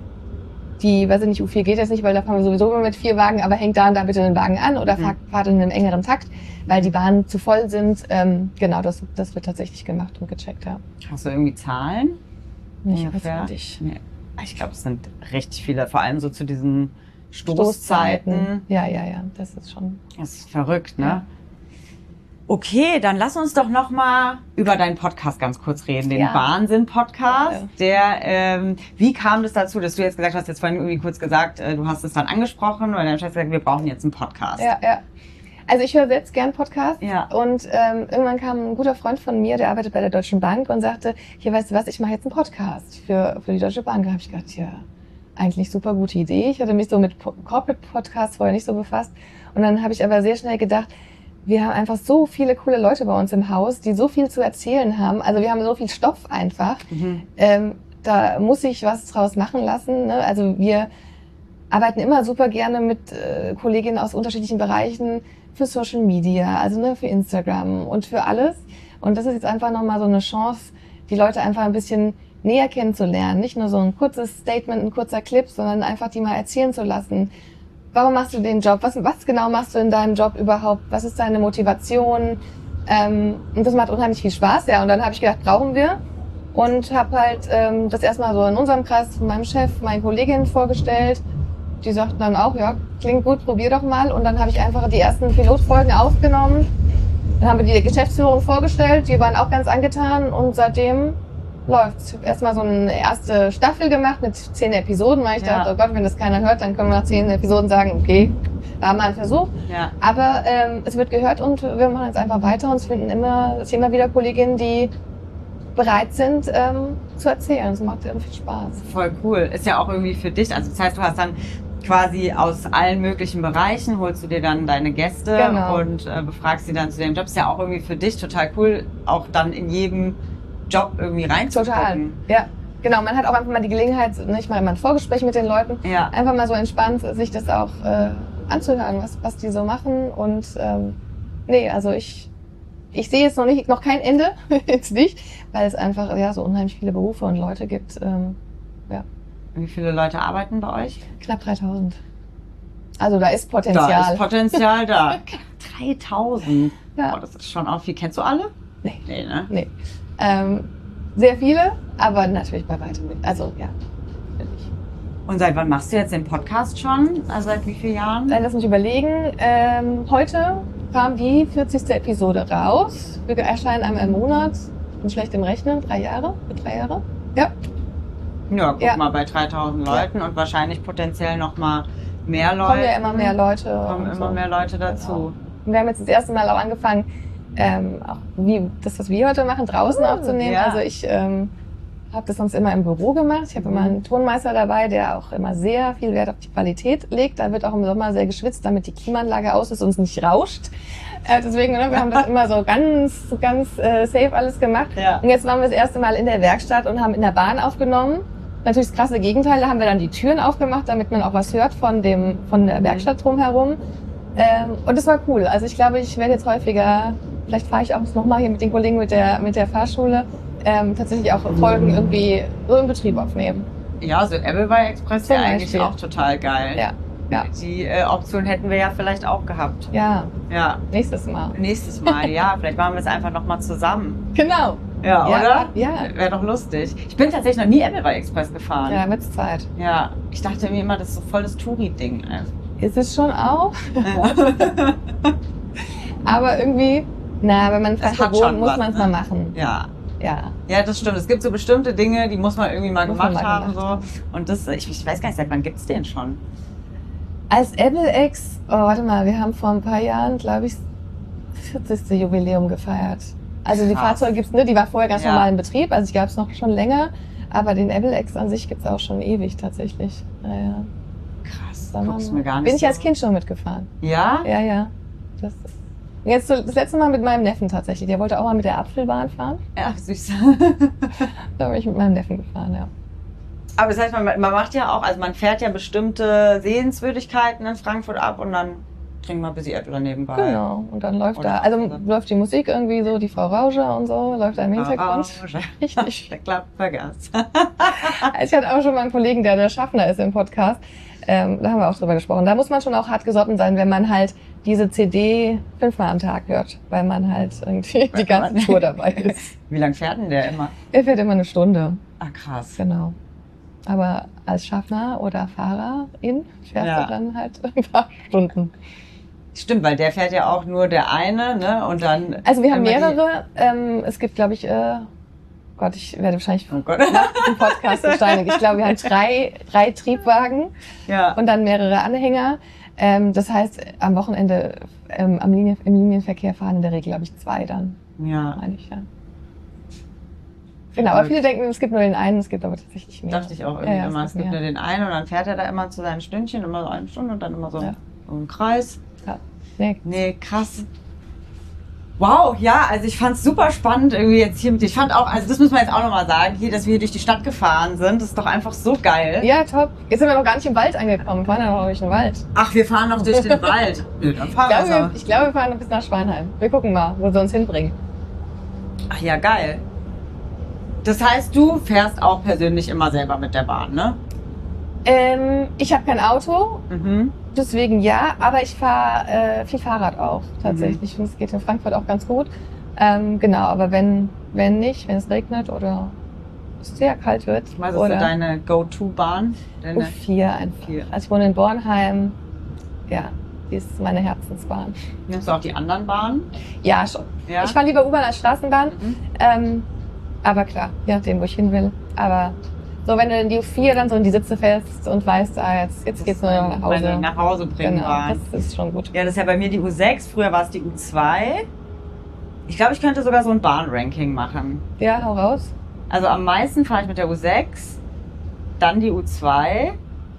die, weiß ich nicht, U vier geht jetzt nicht, weil da fahren wir sowieso immer mit vier Wagen, aber hängt da und da bitte den Wagen an oder mhm. fahrt, fahrt in einem engeren Takt, weil die Bahnen zu voll sind. Ähm, genau, das, das wird tatsächlich gemacht und gecheckt, ja. Hast du irgendwie Zahlen? Nicht ungefähr. Nee. Ich glaube, es sind richtig viele, vor allem so zu diesen Stoßzeiten. Stoßzeiten. Ja, ja, ja, das ist schon... Das ist verrückt, ne? Ja. Okay, dann lass uns doch noch mal über deinen Podcast ganz kurz reden, den ja. Wahnsinn-Podcast. Ja. Der, ähm, wie kam das dazu, dass du jetzt gesagt hast, jetzt vorhin irgendwie kurz gesagt, äh, du hast es dann angesprochen oder dein Chef gesagt, wir brauchen jetzt einen Podcast. Ja, ja. Also ich höre selbst gern Podcasts ja. und ähm, irgendwann kam ein guter Freund von mir, der arbeitet bei der Deutschen Bank und sagte, hier, weißt du was, ich mache jetzt einen Podcast für für die Deutsche Bank. Da habe ich gedacht, ja, eigentlich super gute Idee. Ich hatte mich so mit Corporate Podcasts vorher nicht so befasst und dann habe ich aber sehr schnell gedacht, wir haben einfach so viele coole Leute bei uns im Haus, die so viel zu erzählen haben. Also wir haben so viel Stoff einfach. Mhm. Ähm, da muss ich was draus machen lassen. Ne? Also wir arbeiten immer super gerne mit äh, Kolleginnen aus unterschiedlichen Bereichen für Social Media, also ne, für Instagram und für alles. Und das ist jetzt einfach nochmal so eine Chance, die Leute einfach ein bisschen näher kennenzulernen. Nicht nur so ein kurzes Statement, ein kurzer Clip, sondern einfach die mal erzählen zu lassen. Warum machst du den Job? Was, was genau machst du in deinem Job überhaupt? Was ist deine Motivation? Ähm, und das macht unheimlich viel Spaß, ja. Und dann habe ich gedacht, brauchen wir. Und habe halt ähm, das erstmal so in unserem Kreis von meinem Chef, meinen Kolleginnen vorgestellt. Die sagten dann auch, ja, klingt gut, probier doch mal. Und dann habe ich einfach die ersten Pilotfolgen aufgenommen. Dann haben wir die Geschäftsführung vorgestellt, die waren auch ganz angetan. Und seitdem läuft. Ich habe erstmal so eine erste Staffel gemacht mit zehn Episoden, weil ich Ja. dachte, oh Gott, wenn das keiner hört, dann können wir nach zehn Episoden sagen, okay, da haben wir einen Versuch. Ja. Aber ähm, es wird gehört und wir machen jetzt einfach weiter und es finden immer, es sind immer wieder Kolleginnen, die bereit sind ähm, zu erzählen. Es macht irgendwie viel Spaß. Voll cool. Ist ja auch irgendwie für dich. Also das heißt, du hast dann quasi aus allen möglichen Bereichen, holst du dir dann deine Gäste Genau. und äh, befragst sie dann zu dem Job. Ist ja auch irgendwie für dich total cool, auch dann in jedem Job irgendwie reinzugucken. Total. Ja, genau. Man hat auch einfach mal die Gelegenheit, nicht mal ein Vorgespräch mit den Leuten, Ja. einfach mal so entspannt, sich das auch äh, anzuhören, was, was die so machen. Und ähm, nee, also ich, ich sehe jetzt noch nicht, noch kein Ende, jetzt nicht, weil es einfach ja so unheimlich viele Berufe und Leute gibt. Ähm, ja, Wie viele Leute arbeiten bei euch? knapp dreitausend. Also da ist Da Potenzial. ist Potenzial da. dreitausend. Ja. Oh, das ist schon auch viel. Kennst du alle? Nee. Nee, ne? Nee. Ähm, sehr viele, aber natürlich bei weitem nicht. Also ja, natürlich. Und seit wann machst du jetzt den Podcast schon? Also seit wie vielen Jahren? Dann lass mich überlegen. Ähm, heute kam die vierzigste Episode raus. Wir erscheinen einmal im Monat. Bin schlecht im Rechnen. Drei Jahre? Für drei Jahre? Ja. Ja, guck Ja. mal, bei dreitausend Leuten und wahrscheinlich potenziell noch mal mehr Leute. Kommen ja immer mehr Leute. Kommen und immer so. mehr Leute dazu. Genau. Und wir haben jetzt das erste Mal auch angefangen, ähm, auch wie das, was wir heute machen, draußen Uh, aufzunehmen. ja. Also ich ähm, habe das sonst immer im Büro gemacht. Ich habe Mhm. immer einen Tonmeister dabei, der auch immer sehr viel Wert auf die Qualität legt. Da wird auch im Sommer sehr geschwitzt, damit die Klimaanlage aus ist und es nicht rauscht. Äh, deswegen, ne, wir haben das immer so ganz, ganz äh, safe alles gemacht. Ja. Und jetzt waren wir das erste Mal in der Werkstatt und haben in der Bahn aufgenommen. Natürlich das krasse Gegenteil, da haben wir dann die Türen aufgemacht, damit man auch was hört von dem, von der Werkstatt drumherum. Ähm, und das war cool. Also ich glaube, ich werde jetzt häufiger, vielleicht fahre ich auch nochmal hier mit den Kollegen mit der, mit der Fahrschule, ähm, tatsächlich auch Folgen irgendwie so im Betrieb aufnehmen. Ja, so Appleby Express wäre Zum eigentlich Beispiel. auch total geil. Ja, ja, Die äh, Option hätten wir ja vielleicht auch gehabt. ja, Ja, nächstes Mal. nächstes Mal, ja, vielleicht machen wir es einfach nochmal zusammen. Genau. Ja, Ja, oder? ja. Wäre doch lustig. Ich bin tatsächlich noch nie Appleby Express gefahren. Ja, wird's Zeit. Ja, ich dachte mir immer, das ist so voll das Touri-Ding. ey. Ist es schon auch? Ja. Aber irgendwie, na, wenn man Es Frankfurt hat schon wohnt, muss was, man es ne? mal machen. ja. Ja. Ja, das stimmt. Es gibt so bestimmte Dinge, die muss man irgendwie mal Muss man gemacht mal haben. gemacht So. Und das, ich, ich weiß gar nicht, seit wann gibt's den schon? Als Apple-X, oh, warte mal, wir haben vor ein paar Jahren, glaube ich, vierzigste Jubiläum gefeiert. Also die Krass. Fahrzeuge gibt's, ne, die war vorher ganz Ja. normal in Betrieb, also die gab's noch schon länger, aber den Apple-X an sich gibt's auch schon ewig tatsächlich. Ja, ja. Krass, Da guck's waren mir wir- gar nicht Bin ich so. als Kind schon mitgefahren. Ja? Ja, ja. Das, jetzt so, das letzte Mal mit meinem Neffen tatsächlich. Der wollte auch mal mit der Apfelbahn fahren. Ja, süß. Da bin ich mit meinem Neffen gefahren, ja. Aber das heißt, man, man macht ja auch, also man fährt ja bestimmte Sehenswürdigkeiten in Frankfurt ab und dann trinkt man ein bisschen Erdöl daneben. Genau. Und dann läuft Oder da, also Apfel. läuft die Musik irgendwie so, die Frau Rauscher und so, läuft da im Hintergrund. Richtig. Der klappt vergaß. Ich hatte auch schon mal einen Kollegen, der der Schaffner ist im Podcast. Ähm, da haben wir auch drüber gesprochen. Da muss man schon auch hart gesotten sein, wenn man halt diese C D fünfmal am Tag hört, weil man halt irgendwie die ganze Tour dabei ist. Wie lang fährt denn der immer? Er fährt immer eine Stunde, Ah, krass. genau. Aber als Schaffner oder Fahrerin fährst Ja. du dann halt ein paar Stunden. Stimmt, weil der fährt ja auch nur der eine, ne? Und dann. Also wir haben immer die- mehrere. Ähm, es gibt, glaube ich, äh, Gott, ich werde wahrscheinlich Oh Gott. nach diesem Podcast gesteinigt. Ich glaube, wir haben drei, drei Triebwagen Ja. und dann mehrere Anhänger. Ähm, das heißt, am Wochenende ähm, am Linien, im Linienverkehr fahren in der Regel, glaube ich, zwei dann, Ja. meine ich, ja. Genau, aber viele denken, es gibt nur den einen, es gibt aber tatsächlich mehr. Dachte ich auch irgendwie Ja, ja, immer. es Es gibt gibt mehr. nur den einen und dann fährt er da immer zu seinen Stündchen, immer so eine Stunde und dann immer so, Ja. so im Kreis. Ja. Nee. Nee, krass. Wow, ja, also ich fand's super spannend irgendwie jetzt hier mit dir. Ich fand auch, also das müssen wir jetzt auch nochmal sagen, hier, dass wir hier durch die Stadt gefahren sind, das ist doch einfach so geil. Ja, top. Jetzt sind wir noch gar nicht im Wald angekommen. Wir fahren ja noch durch den Wald. Ach, wir fahren noch durch den Wald. Nö, dann Ich fahren glaube, wir wir, ich glaube, wir fahren noch bis nach Schweinheim. Wir gucken mal, wo sie uns hinbringen. Ach ja, geil. Das heißt, du fährst auch persönlich immer selber mit der Bahn, ne? Ähm, ich habe kein Auto, Mhm. deswegen ja, aber ich fahre äh, viel Fahrrad auch tatsächlich. Ich finde, es geht in Frankfurt auch ganz gut. Ähm, genau, aber wenn, wenn nicht, wenn es regnet oder es sehr kalt wird. Was ist so oder deine Go-To-Bahn? U vier einfach. vier. Also ich wohne in Bornheim. Ja, die ist meine Herzensbahn. Nimmst du auch die anderen Bahnen? Ja, schon. Ja. Ich fahre lieber U-Bahn als Straßenbahn. Mhm. Ähm, Aber klar, je nachdem, wo ich hin will. Aber so, wenn du in die U vier dann so in die Sitze fährst und weißt, ah, jetzt, jetzt geht's nur nach Hause. Meine nach Hause bringen Genau, Bahn. das ist schon gut. Ja, das ist ja bei mir die U sechs. Früher war es die U zwei. Ich glaube, ich könnte sogar so ein Bahnranking machen. Ja, hau raus. Also am meisten fahre ich mit der U sechs, dann die U zwei,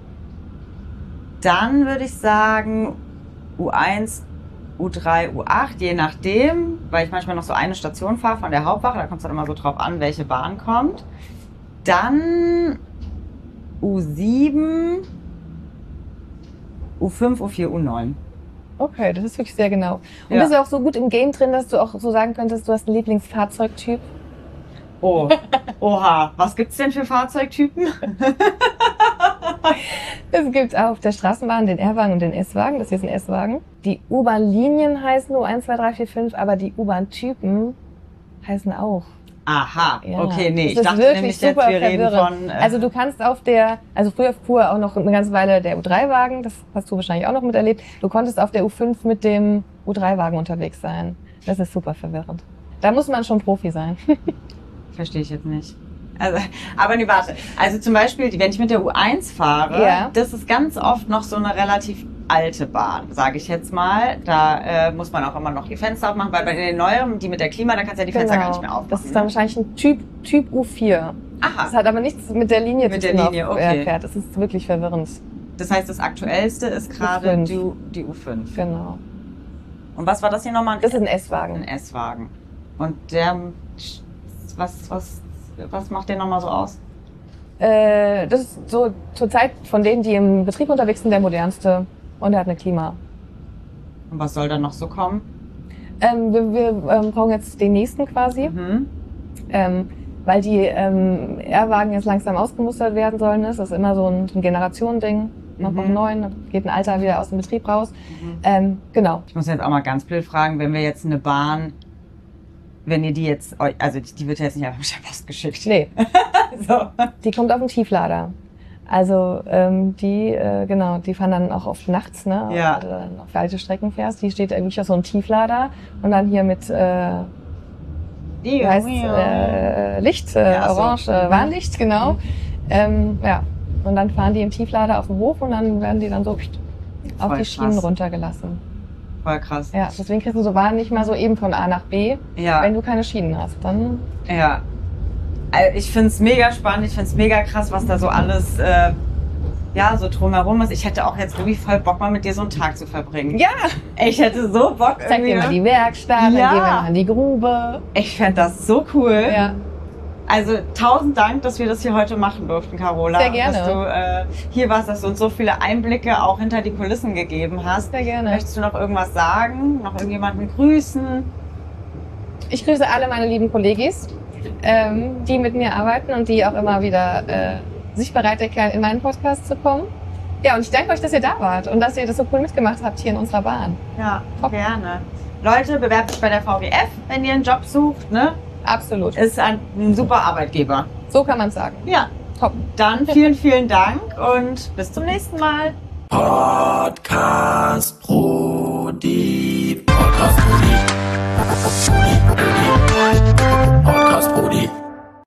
dann würde ich sagen U eins, U drei, U acht, je nachdem, weil ich manchmal noch so eine Station fahre von der Hauptwache, da kommt es dann immer so drauf an, welche Bahn kommt. Dann U sieben, U fünf, U vier, U neun. Okay, das ist wirklich sehr genau. Und Ja. bist du auch so gut im Game drin, dass du auch so sagen könntest, du hast einen Lieblingsfahrzeugtyp? Oh, oha, was gibt's denn für Fahrzeugtypen? Es gibt auf der Straßenbahn den R-Wagen und den S-Wagen. Das hier ist ein S-Wagen. Die U-Bahn-Linien heißen U eins, zwei, drei, vier, fünf, aber die U-Bahn-Typen heißen auch. Aha, Ja, okay, nee, das ich ist dachte wirklich nämlich jetzt, super wir reden verwirrend. von... Äh, Also du kannst auf der, also früher fuhr auch noch eine ganze Weile der U drei Wagen, das hast du wahrscheinlich auch noch miterlebt. Du konntest auf der U fünf mit dem U drei Wagen unterwegs sein. Das ist super verwirrend. Da muss man schon Profi sein. Verstehe ich jetzt nicht. Also, aber nee, warte. Also zum Beispiel, wenn ich mit der U eins fahre, Ja. das ist ganz oft noch so eine relativ alte Bahn, sage ich jetzt mal. Da äh, muss man auch immer noch die Fenster aufmachen, weil bei den neueren, die mit der Klima, da kannst du ja die Fenster gar nicht mehr aufmachen. Das ist dann wahrscheinlich ein Typ, Typ U vier. Das Aha, hat aber nichts mit der Linie Mit zu der tun, Linie, auf der okay. er fährt. Das ist wirklich verwirrend. das heißt, das aktuellste ist gerade U fünf. die, die U fünf. Genau. Und was war das hier nochmal? Das ist ein Ein S-Wagen. S-Wagen. Und der, was, was, was macht der nochmal so aus? Äh, das ist so zur Zeit von denen, die im Betrieb unterwegs sind, der modernste. Und er hat eine Klima. Und was soll da noch so kommen? Ähm, wir wir ähm, brauchen jetzt den nächsten quasi, Mhm. ähm, weil die ähm, R-Wagen jetzt langsam ausgemustert werden sollen. Das ist immer so ein, ein Generationending. Man Mhm. braucht einen neuen, dann geht ein alter wieder aus dem Betrieb raus. Mhm. Ähm, genau. Ich muss jetzt auch mal ganz blöd fragen, wenn wir jetzt eine Bahn, wenn ihr die jetzt, eu- also die die wird ja jetzt nicht einfach mit der Post geschickt. Nee, So. die kommt auf den Tieflader. Also ähm, die, äh, genau, die fahren dann auch oft nachts, ne? Ja. Wenn du dann auf weite Strecken fährst. Die steht wirklich auf so einem Tieflader und dann hier mit äh, Die, wie heißt äh, Licht, äh, Ja, so. orange äh, Mhm. Warnlicht, genau. Ähm, ja. Und dann fahren die im Tieflader auf dem Hof und dann werden die dann so pst, auf Voll die Schienen krass. runtergelassen. Voll krass. Ja, deswegen kriegst du so Bahnen nicht mal so eben von A nach B, Ja. wenn du keine Schienen hast. Dann Ja. Also ich find's mega spannend, ich find's mega krass, was da so alles äh, ja, so drumherum ist. Ich hätte auch jetzt irgendwie voll Bock, mal mit dir so einen Tag zu verbringen. ja, Ich hätte so Bock zeig dir mal die Werkstatt, dann Ja. gehen wir mal in die Grube. Ich fänd das so cool. Ja, Also tausend Dank, dass wir das hier heute machen durften, Carola. Sehr gerne. Dass du äh, hier warst, dass du uns so viele Einblicke auch hinter die Kulissen gegeben hast. sehr gerne. Möchtest du noch irgendwas sagen? Noch irgendjemanden grüßen? Ich grüße alle meine lieben Kollegis, ähm, die mit mir arbeiten und die auch immer wieder äh, sich bereit erklären, in meinen Podcast zu kommen. Ja, und ich danke euch, dass ihr da wart und dass ihr das so cool mitgemacht habt hier in unserer Bahn. Ja, Top. gerne. Leute, bewerbt euch bei der V W F, wenn ihr einen Job sucht. Ne? Absolut. Ist ein, ein super Arbeitgeber. So kann man sagen. Ja, Top. dann vielen, vielen Dank und bis zum nächsten Mal. Podcast Brudi. Podcast Brudi.